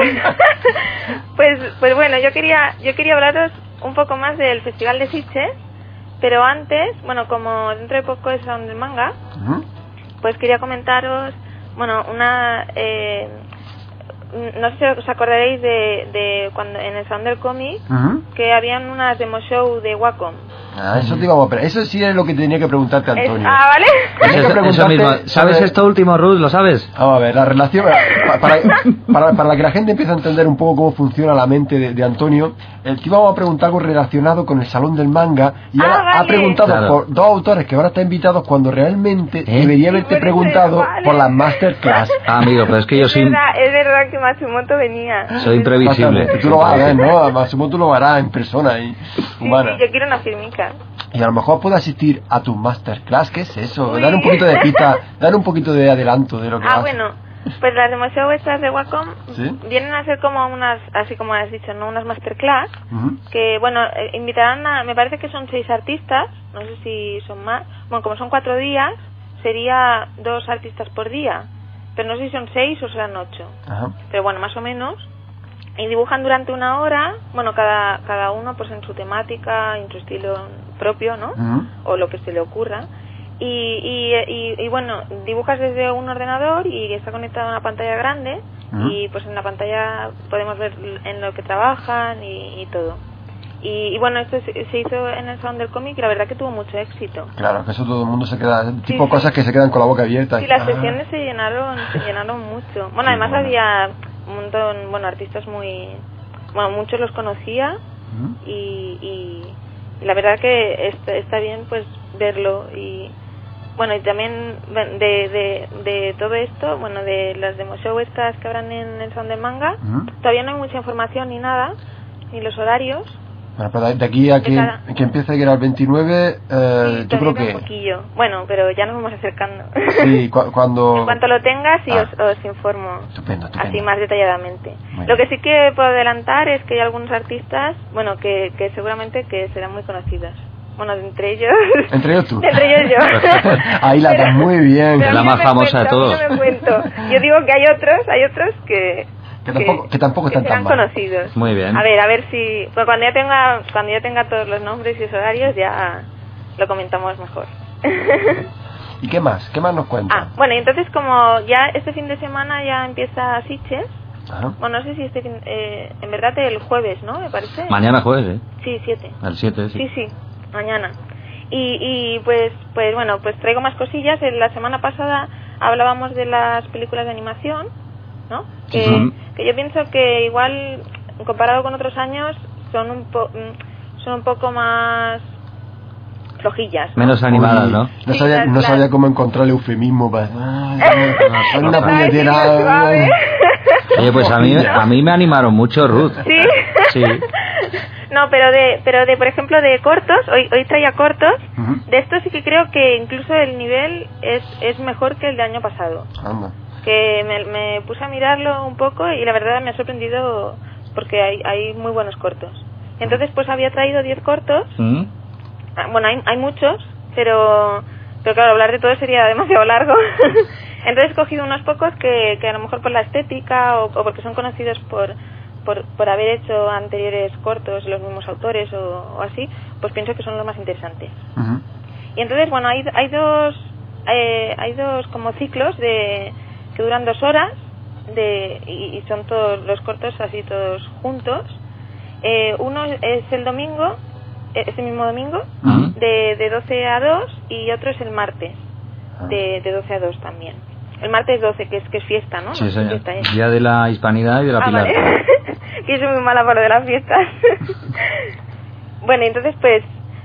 Pues bueno, yo quería hablaros un poco más del Festival de Sitges, pero antes, bueno, como dentro de poco es Salón del Manga, pues quería comentaros, bueno, no sé si os acordaréis de cuando en el Salón del Cómic, que habían unas demo show de Wacom. Eso te íbamos a preguntar. Eso sí es lo que tenía que preguntarte, Antonio. ¿Vale? Eso mismo. ¿Sabes esto último, Ruth? ¿Lo sabes? Vamos a ver, la relación... para que la gente empiece a entender un poco cómo funciona la mente de Antonio, te íbamos a preguntar algo relacionado con el Salón del Manga, y ha preguntado por dos autores que ahora están invitados cuando realmente debería haberte preguntado por las masterclass. Amigo, pero es que yo soy... Es verdad que Matsumoto venía. Soy imprevisible. Tú lo vas a ver, ¿no? A Matsumoto lo harás en persona y humana. Sí, yo quiero una firmica. Y a lo mejor puedo asistir a tu masterclass. ¿Qué es eso? Dar un poquito de pista, dar un poquito de adelanto de lo que vas. Bueno, pues las demasiado estas de Wacom vienen a ser como unas, así como has dicho, ¿no? Unas masterclass que, bueno, invitarán a, me parece que son 6 artistas, no sé si son más, bueno, como son 4 días, sería 2 artistas por día, pero no sé si son 6 o serán 8. Pero bueno, más o menos. Y dibujan durante 1 hora, bueno, cada uno pues en su temática, en su estilo propio, ¿no? O lo que se le ocurra. Y bueno, dibujas desde un ordenador y está conectado a una pantalla grande y pues en la pantalla podemos ver en lo que trabajan y todo. Y bueno, esto se hizo en el Salón del Cómic y la verdad que tuvo mucho éxito. Claro, que eso todo el mundo se queda, tipo cosas que se quedan con la boca abierta. Sí, las sesiones se llenaron mucho. Bueno, además había un montón, bueno, artistas bueno, muchos los conocía y la verdad que está bien pues verlo. Y bueno, y también de todo esto, bueno, de las demo show estas que habrán en el Salón del Manga, todavía no hay mucha información ni nada, ni los horarios. Bueno, pero de aquí a que empiece, que era el 29, yo creo que... un poquillo. Bueno, pero ya nos vamos acercando. Sí, cuando... En cuanto lo tengas, sí os informo. Estupendo. Así más detalladamente. Lo que sí que puedo adelantar es que hay algunos artistas, bueno, que seguramente que serán muy conocidos. Bueno, entre ellos... ¿Entre ellos tú? Entre ellos yo. Ahí la das muy bien. Es la más famosa de todos. No me cuento. Yo digo que hay otros que tampoco están tan mal. Conocidos. Muy bien. A ver si pues cuando ya tenga todos los nombres y los horarios ya lo comentamos mejor. ¿Y qué más? ¿Qué más nos cuentas? Bueno, y entonces como ya este fin de semana ya empieza Sitges. Bueno, no sé si en verdad el jueves, ¿no? Me parece. Mañana jueves, ¿eh? Sí, 7. El 7, sí. Sí, mañana. Y pues bueno, pues traigo más cosillas. La semana pasada hablábamos de las películas de animación, ¿no? Que yo pienso que igual comparado con otros años son un poco más flojillas, ¿no? Menos animadas, ¿no? No sabía cómo encontrar el eufemismo para... Son una puñetera... Oye, pues a mí me animaron mucho, Ruth. Sí. No, pero de por ejemplo de cortos, hoy traía cortos. De estos sí que creo que incluso el nivel es mejor que el del año pasado. Anda. Que me puse a mirarlo un poco y la verdad me ha sorprendido porque hay muy buenos cortos. Entonces pues había traído 10 cortos. Bueno, hay muchos, pero claro, hablar de todo sería demasiado largo. Entonces he cogido unos pocos que a lo mejor por la estética o porque son conocidos por haber hecho anteriores cortos los mismos autores o así, pues pienso que son los más interesantes. Y entonces, bueno, hay dos como ciclos que duran 2 horas y son todos los cortos así todos juntos. Uno es el domingo, ese mismo domingo, de 12 a 2, y otro es el martes, de 12 a 2 también. El martes 12, que es fiesta, ¿no? Sí, señor. Día de la Hispanidad y de la Pilar. Vale. Que soy muy mala para lo de las fiestas. Bueno, entonces pues...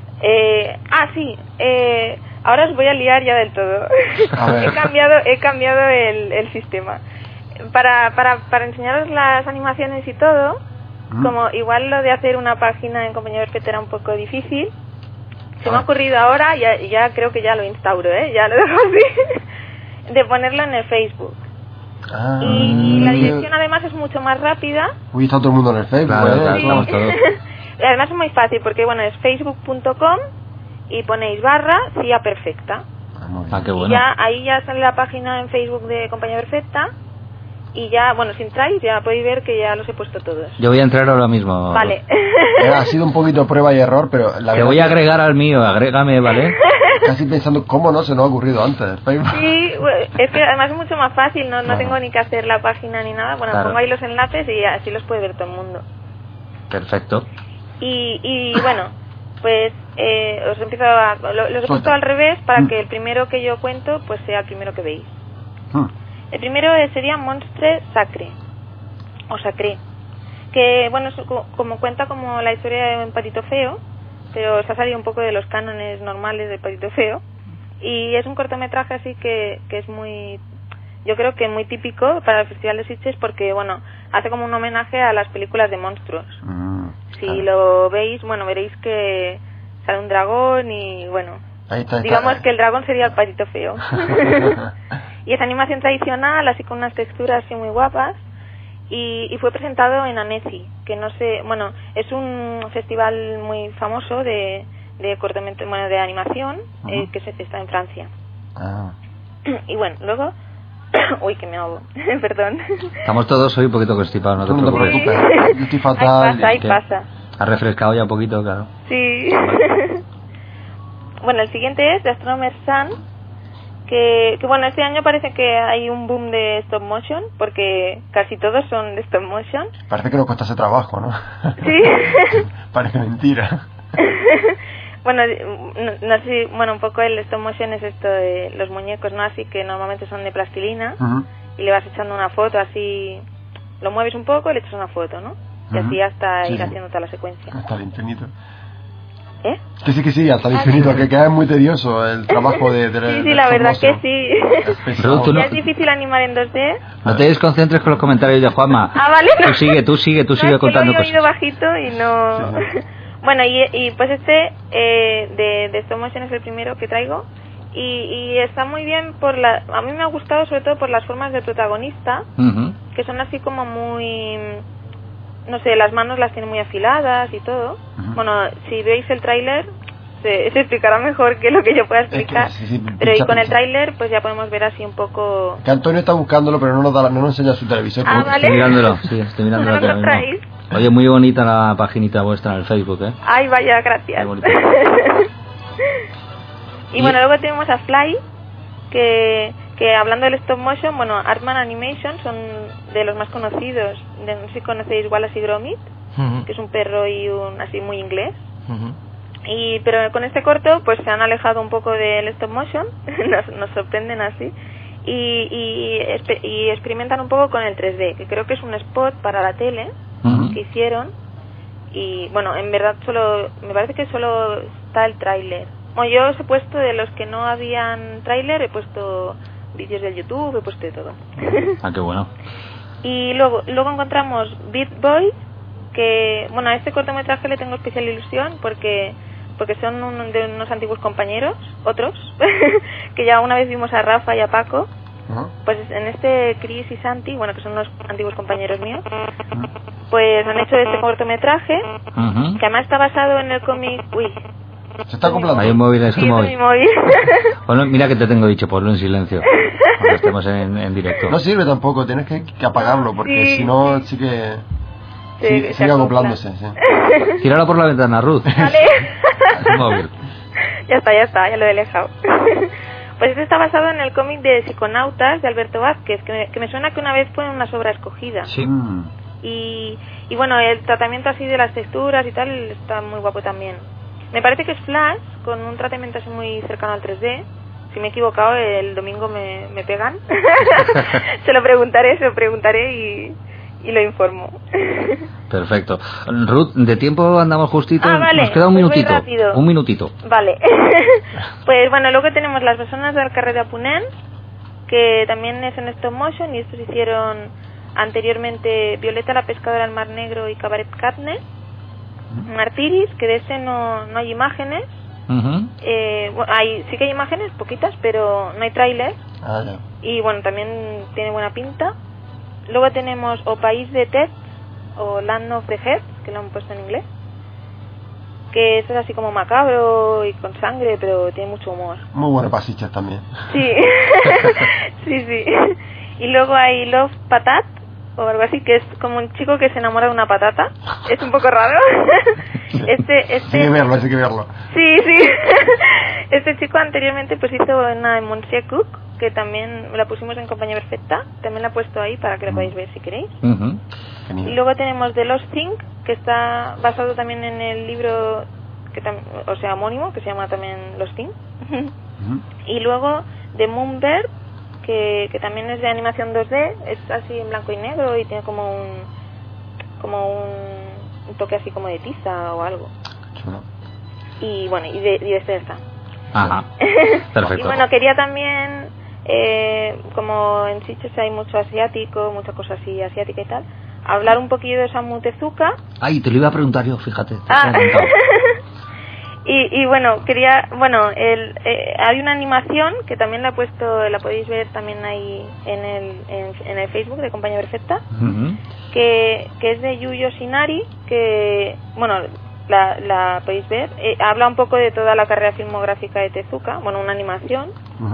ahora os voy a liar ya del todo. He cambiado el sistema. Para enseñaros las animaciones y todo, como igual lo de hacer una página en Compañía Perfecta era un poco difícil, se me ha ocurrido ahora, ya creo que ya lo instauro, ya lo dejo así, de ponerlo en el Facebook. Y la dirección además es mucho más rápida. Uy, está todo el mundo en el Facebook. Claro, estamos todos. Además es muy fácil porque bueno, es facebook.com y ponéis /CIA Perfecta. Qué bueno. Y ya ahí ya sale la página en Facebook de Compañía Perfecta. Y ya, bueno, si entráis ya podéis ver que ya los he puesto todos. Yo voy a entrar ahora mismo. Vale. Ha sido un poquito prueba y error, pero la verdad... Te voy a agregar al mío, agrégame, ¿vale? Casi pensando, ¿cómo no se nos ha ocurrido antes? Sí, es que además es mucho más fácil, no tengo ni que hacer la página ni nada. Bueno, pongo ahí los enlaces y así los puede ver todo el mundo. Perfecto. Y bueno, Pues os empiezo los he puesto al revés para que el primero que yo cuento pues sea el primero que veis. El primero sería Monstre Sacre o Sacré, que bueno, es como cuenta como la historia de un patito feo, pero se ha salido un poco de los cánones normales del patito feo, y es un cortometraje así que es muy, yo creo que muy típico para el Festival de Sitges, porque bueno, hace como un homenaje a las películas de monstruos. Si lo veis, bueno, veréis que sale un dragón y bueno, digamos que el dragón sería el patito feo. Y es animación tradicional, así con unas texturas así muy guapas, y fue presentado en Annecy, que no sé, bueno, es un festival muy famoso de cortometraje, bueno, de animación, que está en Francia. Y bueno, luego uy, que me ahogo. Perdón. Estamos todos hoy un poquito constipados, no te preocupes. Yo estoy fatal. Ahí pasa. Ha refrescado ya un poquito, claro. Sí. Bueno, el siguiente es The Astronomer's Son, que bueno, este año parece que hay un boom de stop motion, porque casi todos son de stop motion. Parece que nos costase trabajo, ¿no? Sí. Parece mentira. Bueno, no sé, bueno, un poco el stop motion es esto de los muñecos, ¿no? Así que normalmente son de plastilina, y le vas echando una foto así, lo mueves un poco y le echas una foto, ¿no? Y así hasta ir haciendo toda la secuencia. Hasta el infinito. ¿Eh? Que sí, hasta el infinito, que es muy tedioso el trabajo de sí, la verdad que sí. Ruth, es difícil animar en 2D. No te desconcentres con los comentarios de Juanma. Vale. No. Tú sigue contando cosas. Lo he oído cosas. bajito y no... Sí. Bueno, y pues este de stop motion es el primero que traigo, y está muy bien a mí me ha gustado sobre todo por las formas del protagonista, que son así como muy, no sé, las manos las tiene muy afiladas y todo. Bueno, si veis el tráiler se explicará mejor que lo que yo pueda explicar, pero y con el tráiler pues ya podemos ver así un poco. Que Antonio está buscándolo, pero no nos enseña su televisor. ¿Vale? Estoy mirándolo, estoy mirándolo. ¿No lo traéis? Oye, muy bonita la paginita vuestra en el Facebook, ¿eh? Ay, vaya, gracias. Y bueno, luego tenemos a Fly, que hablando del stop motion, bueno, Artman Animation son de los más conocidos. No sé si conocéis Wallace y Gromit, que es un perro y así muy inglés. Pero con este corto pues se han alejado un poco del stop motion, nos sorprenden así, y experimentan un poco con el 3D, que creo que es un spot para la tele que hicieron. Y bueno, en verdad me parece que solo está el tráiler. Bueno, yo os he puesto, de los que no habían tráiler, he puesto vídeos del YouTube, he puesto de todo. Qué bueno. Y luego encontramos Beat Boys, que bueno, a este cortometraje le tengo especial ilusión porque son de unos antiguos compañeros, otros, que ya una vez vimos a Rafa y a Paco. Pues en este Chris y Santi, bueno, que son unos antiguos compañeros míos, pues han hecho este cortometraje, que además está basado en el cómic. Uy, se está acoplando. Hay un móvil, es tu móvil. Bueno, mira que te tengo dicho, ponlo en silencio cuando estemos en directo. No sirve tampoco, tienes que apagarlo, porque si no sí que sigue acoplándose. Tíralo por la ventana, Ruth. Vale. El móvil. Ya está, ya lo he dejado. Pues este está basado en el cómic de Psiconautas de Alberto Vázquez, que me suena que una vez fue una obra escogida. Sí. Y bueno, el tratamiento así de las texturas y tal está muy guapo también. Me parece que es Flash, con un tratamiento así muy cercano al 3D. Si me he equivocado, el domingo me pegan. se lo preguntaré y lo informo. Perfecto. Ruth, de tiempo andamos justito. Vale. Nos queda un minutito. Vale. Pues bueno, luego tenemos Las personas del carrer de Ponent, que también es en stop motion, y estos hicieron anteriormente Violeta la pescadora del Mar Negro y Cabaret Catne. Martiris, que de ese no hay imágenes. Bueno, sí que hay imágenes, poquitas, pero no hay tráiler. Y bueno, también tiene buena pinta. Luego tenemos O País de Ted, o Land of the Head, que lo han puesto en inglés, que es así como macabro y con sangre, pero tiene mucho humor. Muy buenas pasichas también. Sí. sí. Y luego hay Love Patat, o algo así, que es como un chico que se enamora de una patata. Es un poco raro. Hay que verlo. Sí. Este chico anteriormente pues hizo una en Monsieur Cook, que también la pusimos en Compañía Perfecta. También la he puesto ahí para que la podáis ver si queréis. Y luego tenemos The Lost Thing, que está basado también en el libro o sea, homónimo, que se llama también Lost in. Y luego The Moonbird, que también es de animación 2D, es así en blanco y negro y tiene como un toque así como de tiza o algo. Y bueno, y de este está. Ajá. Perfecto. Y bueno, quería también, como en Sitges hay mucho asiático, muchas cosas así asiática y tal, hablar un poquillo de Osamu Tezuka. Ay, te lo iba a preguntar yo, fíjate. Y bueno, hay una animación que también la podéis ver también ahí en el Facebook de Compañía Perfecta, que es de Yu Yoshinari, que, bueno, la podéis ver. Habla un poco de toda la carrera filmográfica de Tezuka, bueno, una animación.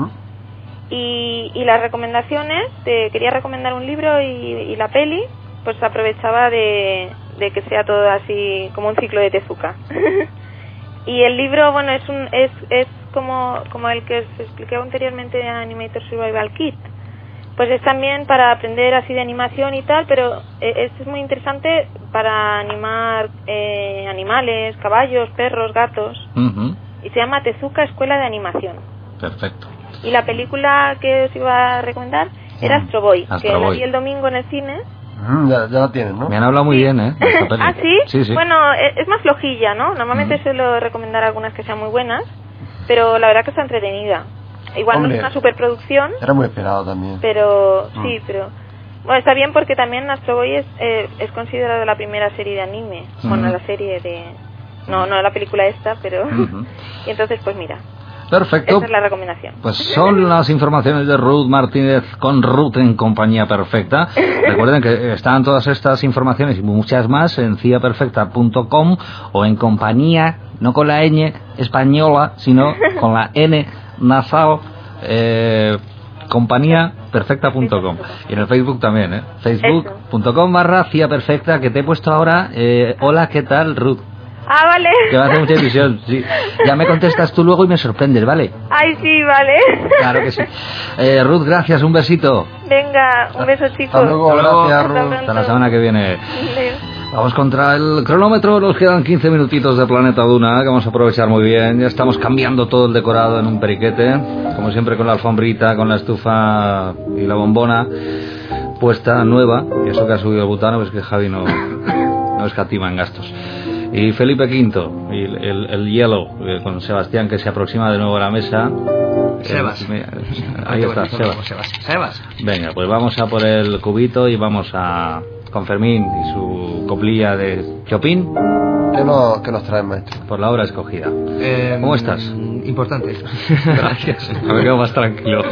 Y las recomendaciones, quería recomendar un libro y la peli, pues aprovechaba de que sea todo así como un ciclo de Tezuka. Y el libro, bueno, es como el que os expliqué anteriormente de Animator Survival Kit. Pues es también para aprender así de animación y tal, pero es muy interesante para animar animales, caballos, perros, gatos. Y se llama Tezuka Escuela de Animación. Perfecto. Y la película que os iba a recomendar era Astro Boy, que la vi el domingo en el cine. Ya la tienen, ¿no? Me han hablado muy bien, ¿eh? De esta peli. ¿Ah, sí? Sí. Bueno, es más flojilla, ¿no? Normalmente suelo recomendar algunas que sean muy buenas, pero la verdad que está entretenida. Igual no es una superproducción. Era muy esperado también. Pero sí, pero... Bueno, está bien porque también Astro Boy es considerada la primera serie de anime. Bueno, la serie de... No la película esta, pero... Y entonces, pues mira... Perfecto. Esa es la recomendación. Pues son las informaciones de Ruth Martínez con Ruth en Compañía Perfecta. Recuerden que están todas estas informaciones y muchas más en ciaperfecta.com o en compañía, no con la ñ española, sino con la n nasal, compañíaperfecta.com. Y en el Facebook también, facebook.com/ciaperfecta, que te he puesto ahora. Hola, ¿qué tal, Ruth? Ah, vale. Que me hace mucha ilusión, sí. Ya me contestas tú luego y me sorprendes, ¿vale? Ay, sí, vale. Claro que sí. Ruth, gracias, un besito. Venga, un beso, chicos. Hasta luego, gracias, Ruth. Hasta la semana que viene. Vamos contra el cronómetro, nos quedan 15 minutitos de Planeta Duna, que vamos a aprovechar muy bien. Ya estamos cambiando todo el decorado en un periquete, como siempre con la alfombrita, con la estufa y la bombona puesta nueva. Y eso que ha subido el butano, pues que Javi no escatima en gastos. Y Felipe V, y el Yellow, con Sebastián, que se aproxima de nuevo a la mesa. Sebas. Ahí está, Sebas. Venga, pues vamos a por el cubito y vamos con Fermín y su coplilla de Chopin. ¿Qué nos trae, maestro? Por la hora escogida. ¿Cómo estás? Importante. Gracias. Me quedo más tranquilo.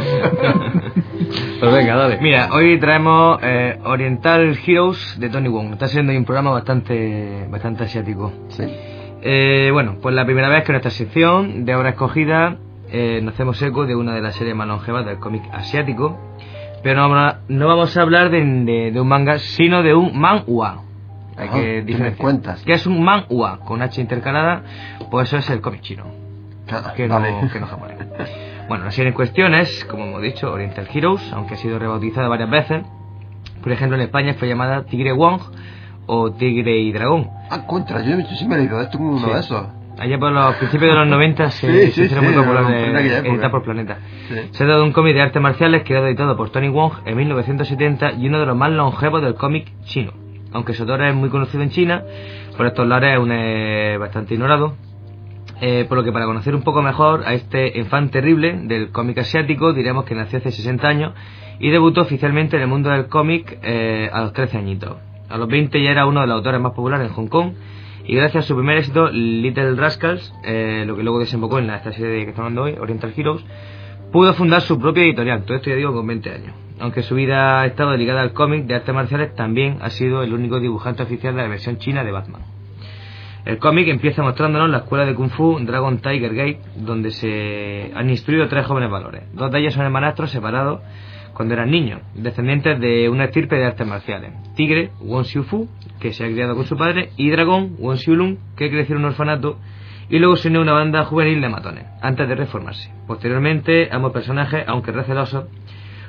Pues venga, dale. Mira, hoy traemos Oriental Heroes de Tony Wong. Está siendo un programa bastante asiático. Sí. Bueno, pues la primera vez que en esta sección de hora escogida nos hacemos eco de una de las series más longevas del cómic asiático. Pero no vamos a hablar de un manga, sino de un manhwa. Hay que diferenciar. ¿Qué es un manhwa? Con H intercalada, pues eso es el cómic chino. Que no japonés. Bueno, la serie en cuestión es, como hemos dicho, Oriental Heroes, aunque ha sido rebautizada varias veces. Por ejemplo, en España fue llamada Tigre Wong o Tigre y Dragón. Contra, yo sí me he leído esto como uno de esos. Allá por los principios de los 90 se hizo muy popular editar por Planeta. Sí. Se trata de un cómic de artes marciales creado y editado por Tony Wong en 1970 y uno de los más longevos del cómic chino. Aunque su autor es muy conocido en China, por estos lares aún es bastante ignorado. Por lo que para conocer un poco mejor a este enfant terrible del cómic asiático, diremos que nació hace 60 años y debutó oficialmente en el mundo del cómic a los 13 añitos. A los 20 ya era uno de los autores más populares en Hong Kong y gracias a su primer éxito, Little Rascals, lo que luego desembocó en esta serie que estamos hablando hoy, Oriental Heroes, pudo fundar su propia editorial, todo esto ya digo con 20 años. Aunque su vida ha estado ligada al cómic de artes marciales, también ha sido el único dibujante oficial de la versión china de Batman. El cómic empieza mostrándonos la escuela de Kung Fu Dragon Tiger Gate, donde se han instruido 3 jóvenes valores. 2 de ellos son hermanastros separados cuando eran niños, descendientes de una estirpe de artes marciales. Tigre, Wong Xiufu, que se ha criado con su padre, y Dragón, Wong Xiulun, que creció en un orfanato y luego se unió a una banda juvenil de matones, antes de reformarse. Posteriormente, ambos personajes, aunque recelosos,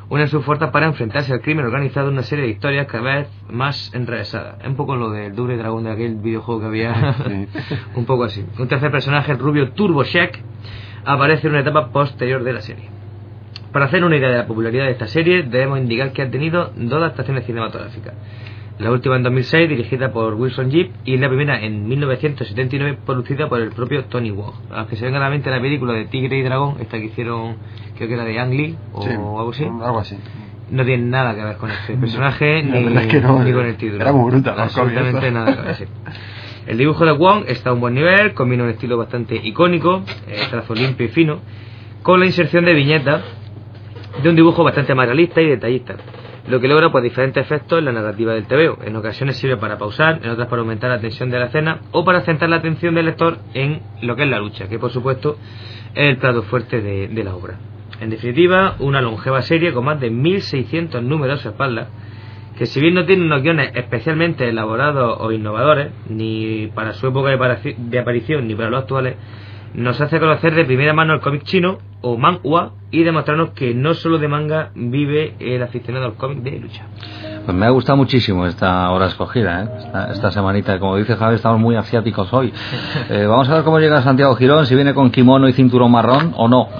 unen sus fuerzas para enfrentarse al crimen organizado en una serie de historias cada vez más enrevesadas. Es un poco lo del Double Dragon de aquel videojuego que había, un poco así. Un tercer personaje, el rubio Turbo Shack, aparece en una etapa posterior de la serie. Para hacer una idea de la popularidad de esta serie, debemos indicar que ha tenido 2 adaptaciones cinematográficas. La última en 2006, dirigida por Wilson Yip, y la primera en 1979, producida por el propio Tony Wong. A los que se venga a la mente la película de Tigre y Dragón, esta que hicieron, creo que era de Ang Lee, o algo así. No tiene nada que ver con este personaje, ni con el título. Era muy brutal. Absolutamente nada que ver, sí. El dibujo de Wong está a un buen nivel, combina un estilo bastante icónico, trazo limpio y fino, con la inserción de viñetas de un dibujo bastante más realista y detallista, lo que logra pues diferentes efectos en la narrativa del TVO. En ocasiones sirve para pausar, en otras para aumentar la tensión de la escena o para centrar la atención del lector en lo que es la lucha, que por supuesto es el plato fuerte de la obra. En definitiva, una longeva serie con más de 1600 números a su espalda, que si bien no tiene unos guiones especialmente elaborados o innovadores, ni para su época de aparición ni para los actuales, nos hace conocer de primera mano el cómic chino o manhwa y demostrarnos que no solo de manga vive el aficionado al cómic de lucha. Pues me ha gustado muchísimo esta hora escogida, esta semanita. Como dice Javier, estamos muy asiáticos hoy. Vamos a ver cómo llega Santiago Girón, si viene con kimono y cinturón marrón o no.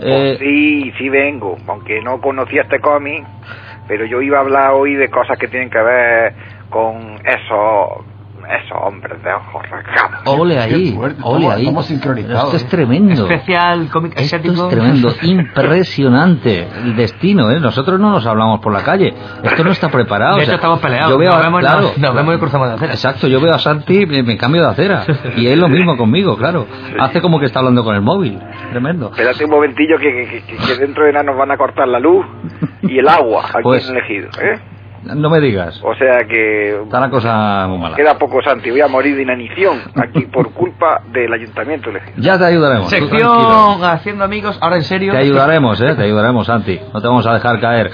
Sí vengo, aunque no conocía este cómic, pero yo iba a hablar hoy de cosas que tienen que ver con esos hombres de ojos rasgados. Ole ahí. Estamos sincronizados. Esto es tremendo. Especial cómic asiático. Esto es tremendo, impresionante. El destino, Nosotros no nos hablamos por la calle. Esto no está preparado. De hecho, estamos peleados. Yo veo nos vemos y cruzamos de acera. Exacto, yo veo a Santi y me cambio de acera. Y es lo mismo conmigo, claro. Hace como que está hablando con el móvil. Tremendo. Espérate un momentillo que dentro de nada nos van a cortar la luz y el agua aquí pues, en el ejido, No me digas. O sea que está la cosa muy mala. Queda poco, Santi. Voy a morir de inanición aquí por culpa del ayuntamiento. Ya te ayudaremos. Sección Haciendo Amigos, ahora en serio. Te ayudaremos, te ayudaremos, Santi. No te vamos a dejar caer.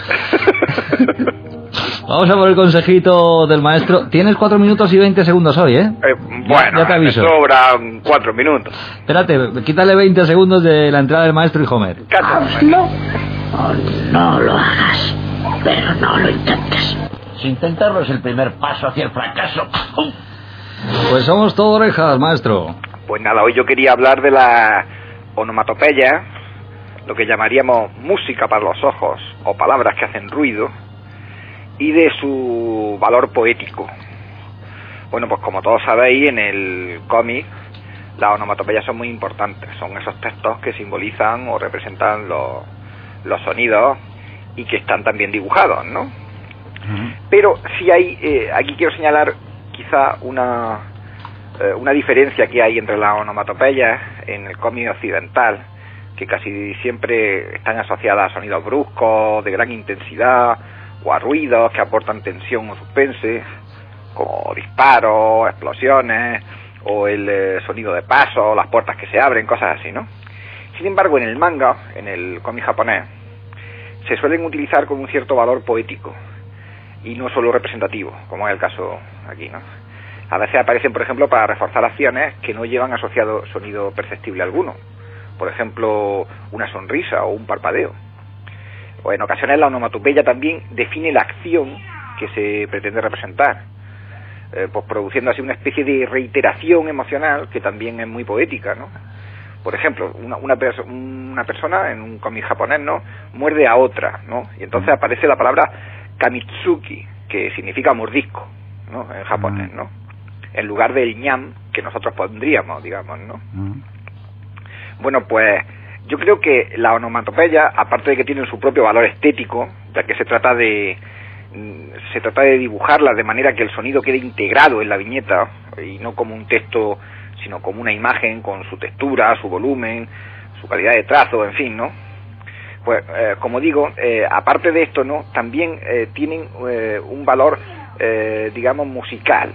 Vamos a por el consejito del maestro. Tienes 4 minutos y 20 segundos hoy, Bueno, ya te aviso. Me sobran 4 minutos. Espérate, quítale 20 segundos de la entrada del maestro y Homer. Hazlo o no lo hagas, pero no lo intentes. Si intentarlo es el primer paso hacia el fracaso. Pues somos todo orejas, maestro. Pues nada, hoy yo quería hablar de la onomatopeya, lo que llamaríamos música para los ojos, o palabras que hacen ruido, y de su valor poético. Bueno, pues como todos sabéis, en el cómic las onomatopeyas son muy importantes. Son esos textos que simbolizan o representan los sonidos y que están también dibujados, ¿no? Uh-huh. Pero sí hay, aquí quiero señalar quizá una diferencia que hay entre las onomatopeyas en el cómic occidental, que casi siempre están asociadas a sonidos bruscos, de gran intensidad, o a ruidos que aportan tensión o suspense, como disparos, explosiones, o el sonido de paso, las puertas que se abren, cosas así, ¿no? Sin embargo, en el manga, en el cómic japonés, se suelen utilizar con un cierto valor poético, y no solo representativo, como es el caso aquí, ¿no? A veces aparecen, por ejemplo, para reforzar acciones que no llevan asociado sonido perceptible alguno. Por ejemplo, una sonrisa o un parpadeo. O en ocasiones la onomatopeya también define la acción que se pretende representar, pues produciendo así una especie de reiteración emocional que también es muy poética, ¿no? Por ejemplo, una persona en un cómic japonés, ¿no?, muerde a otra, ¿no? Y entonces aparece la palabra kamitsuki, que significa mordisco, ¿no?, en japonés, ¿no?, en lugar del ñam que nosotros pondríamos, digamos, ¿no? Bueno, pues yo creo que la onomatopeya, aparte de que tienen su propio valor estético, ya que se trata de dibujarla de manera que el sonido quede integrado en la viñeta y no como un texto, sino como una imagen con su textura, su volumen, su calidad de trazo, en fin, ¿no? Pues, como digo, aparte de esto, ¿no?, también tienen un valor, digamos, musical.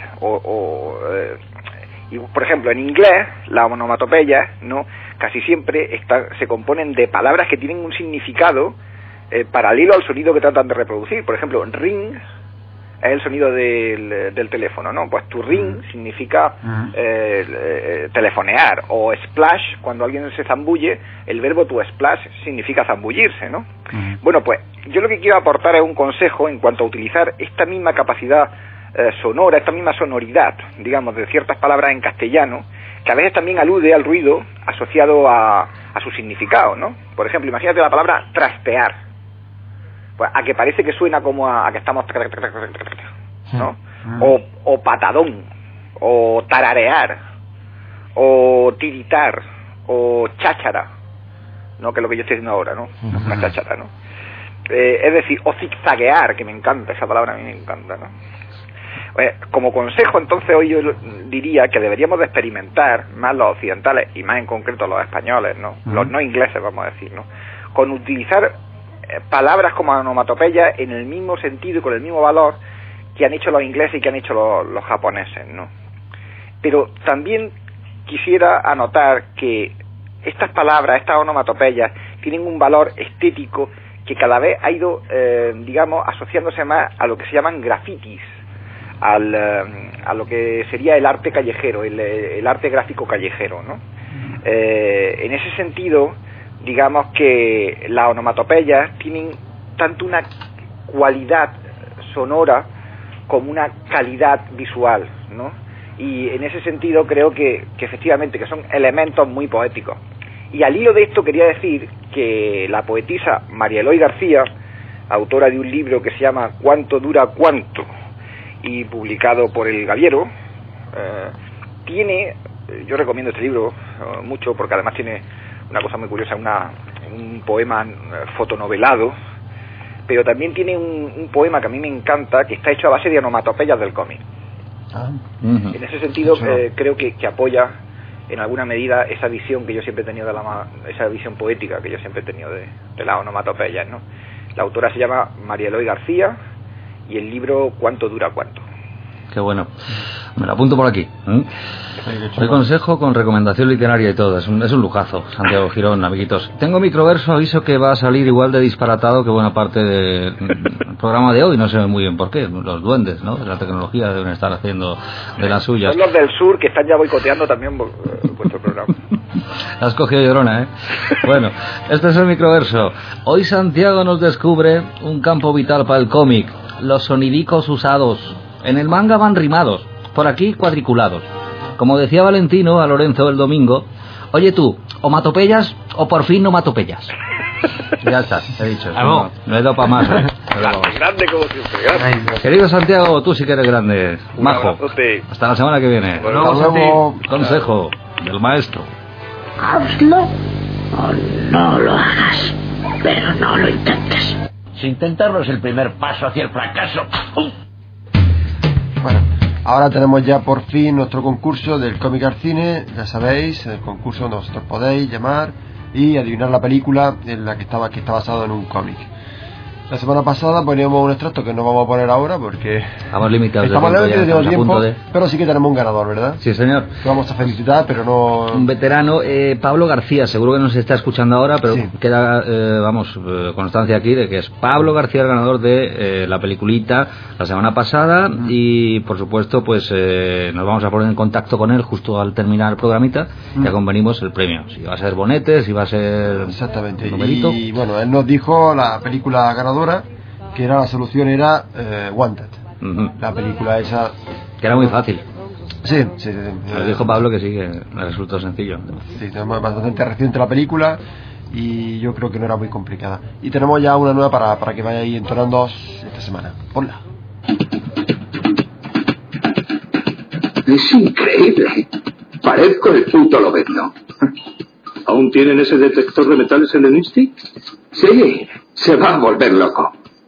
Y, por ejemplo, en inglés, la onomatopeya, ¿no?, casi siempre se componen de palabras que tienen un significado paralelo al sonido que tratan de reproducir. Por ejemplo, ring es el sonido del teléfono, ¿no? Pues to ring significa telefonear, o splash, cuando alguien se zambulle, el verbo to splash significa zambullirse, ¿no? Bueno, pues yo lo que quiero aportar es un consejo en cuanto a utilizar esta misma capacidad sonora, esta misma sonoridad, digamos, de ciertas palabras en castellano, que a veces también alude al ruido asociado a su significado, ¿no? Por ejemplo, imagínate la palabra trastear, pues a que parece que suena como a que estamos, ¿no? O patadón, o tararear, o tiritar, o cháchara, ¿no? Que es lo que yo estoy diciendo ahora, ¿no? Una cháchara, ¿no? Es decir, o zigzaguear, que me encanta, esa palabra a mí me encanta, ¿no? Como consejo, entonces, hoy yo diría que deberíamos de experimentar más los occidentales, y más en concreto los españoles, ¿no? Los no ingleses, vamos a decir, ¿no? Con utilizar palabras como onomatopeya en el mismo sentido y con el mismo valor que han hecho los ingleses y que han hecho los japoneses, ¿no? Pero también quisiera anotar que estas palabras, estas onomatopeyas, tienen un valor estético que cada vez ha ido, digamos, asociándose más a lo que se llaman grafitis, a lo que sería el arte callejero, el arte gráfico callejero, ¿no? En ese sentido, digamos que las onomatopeyas tienen tanto una cualidad sonora como una calidad visual, ¿no? Y en ese sentido creo que efectivamente que son elementos muy poéticos. Y al hilo de esto quería decir que la poetisa María Eloy García, autora de un libro que se llama ¿Cuánto dura cuánto?, y publicado por El Gaviero, tiene, yo recomiendo este libro mucho porque además tiene una cosa muy curiosa, un poema fotonovelado, pero también tiene un poema que a mí me encanta, que está hecho a base de onomatopeyas del cómic. En ese sentido creo que apoya en alguna medida esa visión que yo siempre he tenido esa visión poética que yo siempre he tenido de las onomatopeyas, ¿no? La autora se llama María Eloy García y el libro ¿Cuánto dura cuánto? Qué bueno. Me lo apunto por aquí. Hoy consejo con recomendación literaria y todo. Es un lujazo, Santiago Girón, amiguitos. Tengo microverso, aviso que va a salir igual de disparatado que buena parte del programa de hoy. No sé muy bien por qué. Los duendes, ¿no?, de la tecnología deben estar haciendo de las suyas. Son los del sur que están ya boicoteando también vuestro programa. La has cogido llorona, ¿eh? Bueno, este es el microverso. Hoy Santiago nos descubre un campo vital para el cómic. Los sonidicos usados. En el manga van rimados, por aquí cuadriculados. Como decía Valentino a Lorenzo el domingo, oye tú, o matopellas o por fin no matopellas. Ya está, he dicho. No he dado para más, ¿eh? Grande como siempre. Querido Santiago, tú sí que eres grande. Majo. Hasta la semana que viene. Bueno, hasta luego. Consejo del maestro. Hazlo o no lo hagas, pero no lo intentes. Si intentarlo es el primer paso hacia el fracaso. Bueno, ahora tenemos ya por fin nuestro concurso del cómic al cine. Ya sabéis, el concurso donde vosotros podéis llamar y adivinar la película en la que está basado en un cómic. La semana pasada poníamos un extracto que no vamos a poner ahora porque estamos limitados de tiempo, pero sí que tenemos un ganador, ¿verdad? Sí, señor. Que vamos a felicitar, pero no... Un veterano, Pablo García, seguro que nos está escuchando ahora, pero sí. Queda, constancia aquí de que es Pablo García el ganador de la peliculita la semana pasada y, por supuesto, pues nos vamos a poner en contacto con él justo al terminar el programita y convenimos el premio. Si va a ser bonetes, si va a ser... Exactamente. Numerito. Y, bueno, él nos dijo la película ganadora, que era la solución era Wanted, la película esa, que era muy fácil. Sí. Nos dijo Pablo que sí, que le resultó sencillo. Sí, tenemos bastante reciente la película y yo creo que no era muy complicada. Y tenemos ya una nueva para que vaya ahí entonando esta semana. Ponla. Es increíble. Parezco el puto Lobezno. ¿Aún tienen ese detector de metales en el Insti? Sí, se va a volver loco.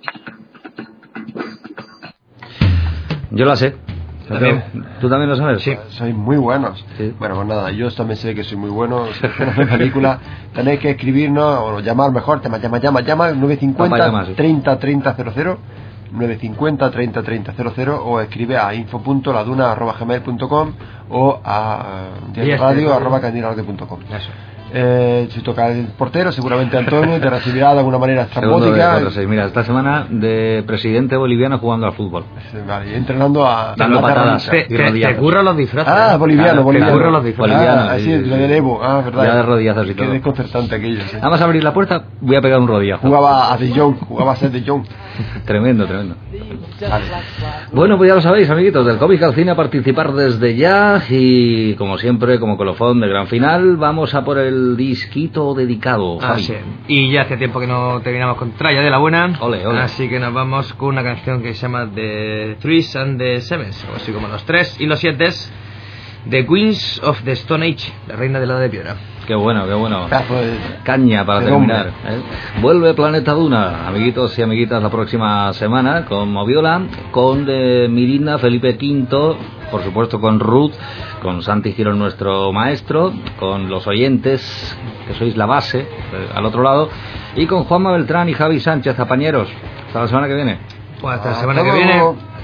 Yo la sé. ¿Tú también lo sabes? Sí. Sois muy buenos. Sí. Bueno, pues nada, yo también sé que soy muy bueno. Si queréis una película, tenéis que escribirnos o llamar mejor. Llama 950 30 30 00 950 30 30 00 o escribe a info.laduna@gmail.com o a radio@candidaradio.com. Si toca el portero, seguramente Antonio te recibirá de alguna manera estrambótica. Mira, esta semana de presidente boliviano jugando al fútbol. Vale, y entrenando dando patadas. Te curran los disfraces. Boliviano. Te curran los disfraces. Así lo del Evo. Verdad. Ya de rodillazos y todo. Qué desconcertante aquello. Sí. Nada más abrir la puerta, voy a pegar un rodillazo. Jugaba a ser de Jong. Tremendo. Vale. Bueno, pues ya lo sabéis, amiguitos, del cómic al cine a participar desde ya y como siempre, como colofón de gran final, vamos a por el disquito dedicado. Sí. Y ya hace tiempo que no terminamos con Tralla de la Buena. Ole. Así que nos vamos con una canción que se llama The Threes and the Sevens, o así como los 3 y los 7, The Queens of the Stone Age, la reina de la de piedra. Qué bueno. Caña para terminar. Vuelve Planeta Duna, amiguitos y amiguitas, la próxima semana con Moviola, con Mirina, Felipe V, por supuesto con Ruth, con Santi Girón, nuestro maestro, con los oyentes, que sois la base, al otro lado, y con Juanma Beltrán y Javi Sánchez, apañeros. Hasta la semana que viene. Pues hasta la semana que viene.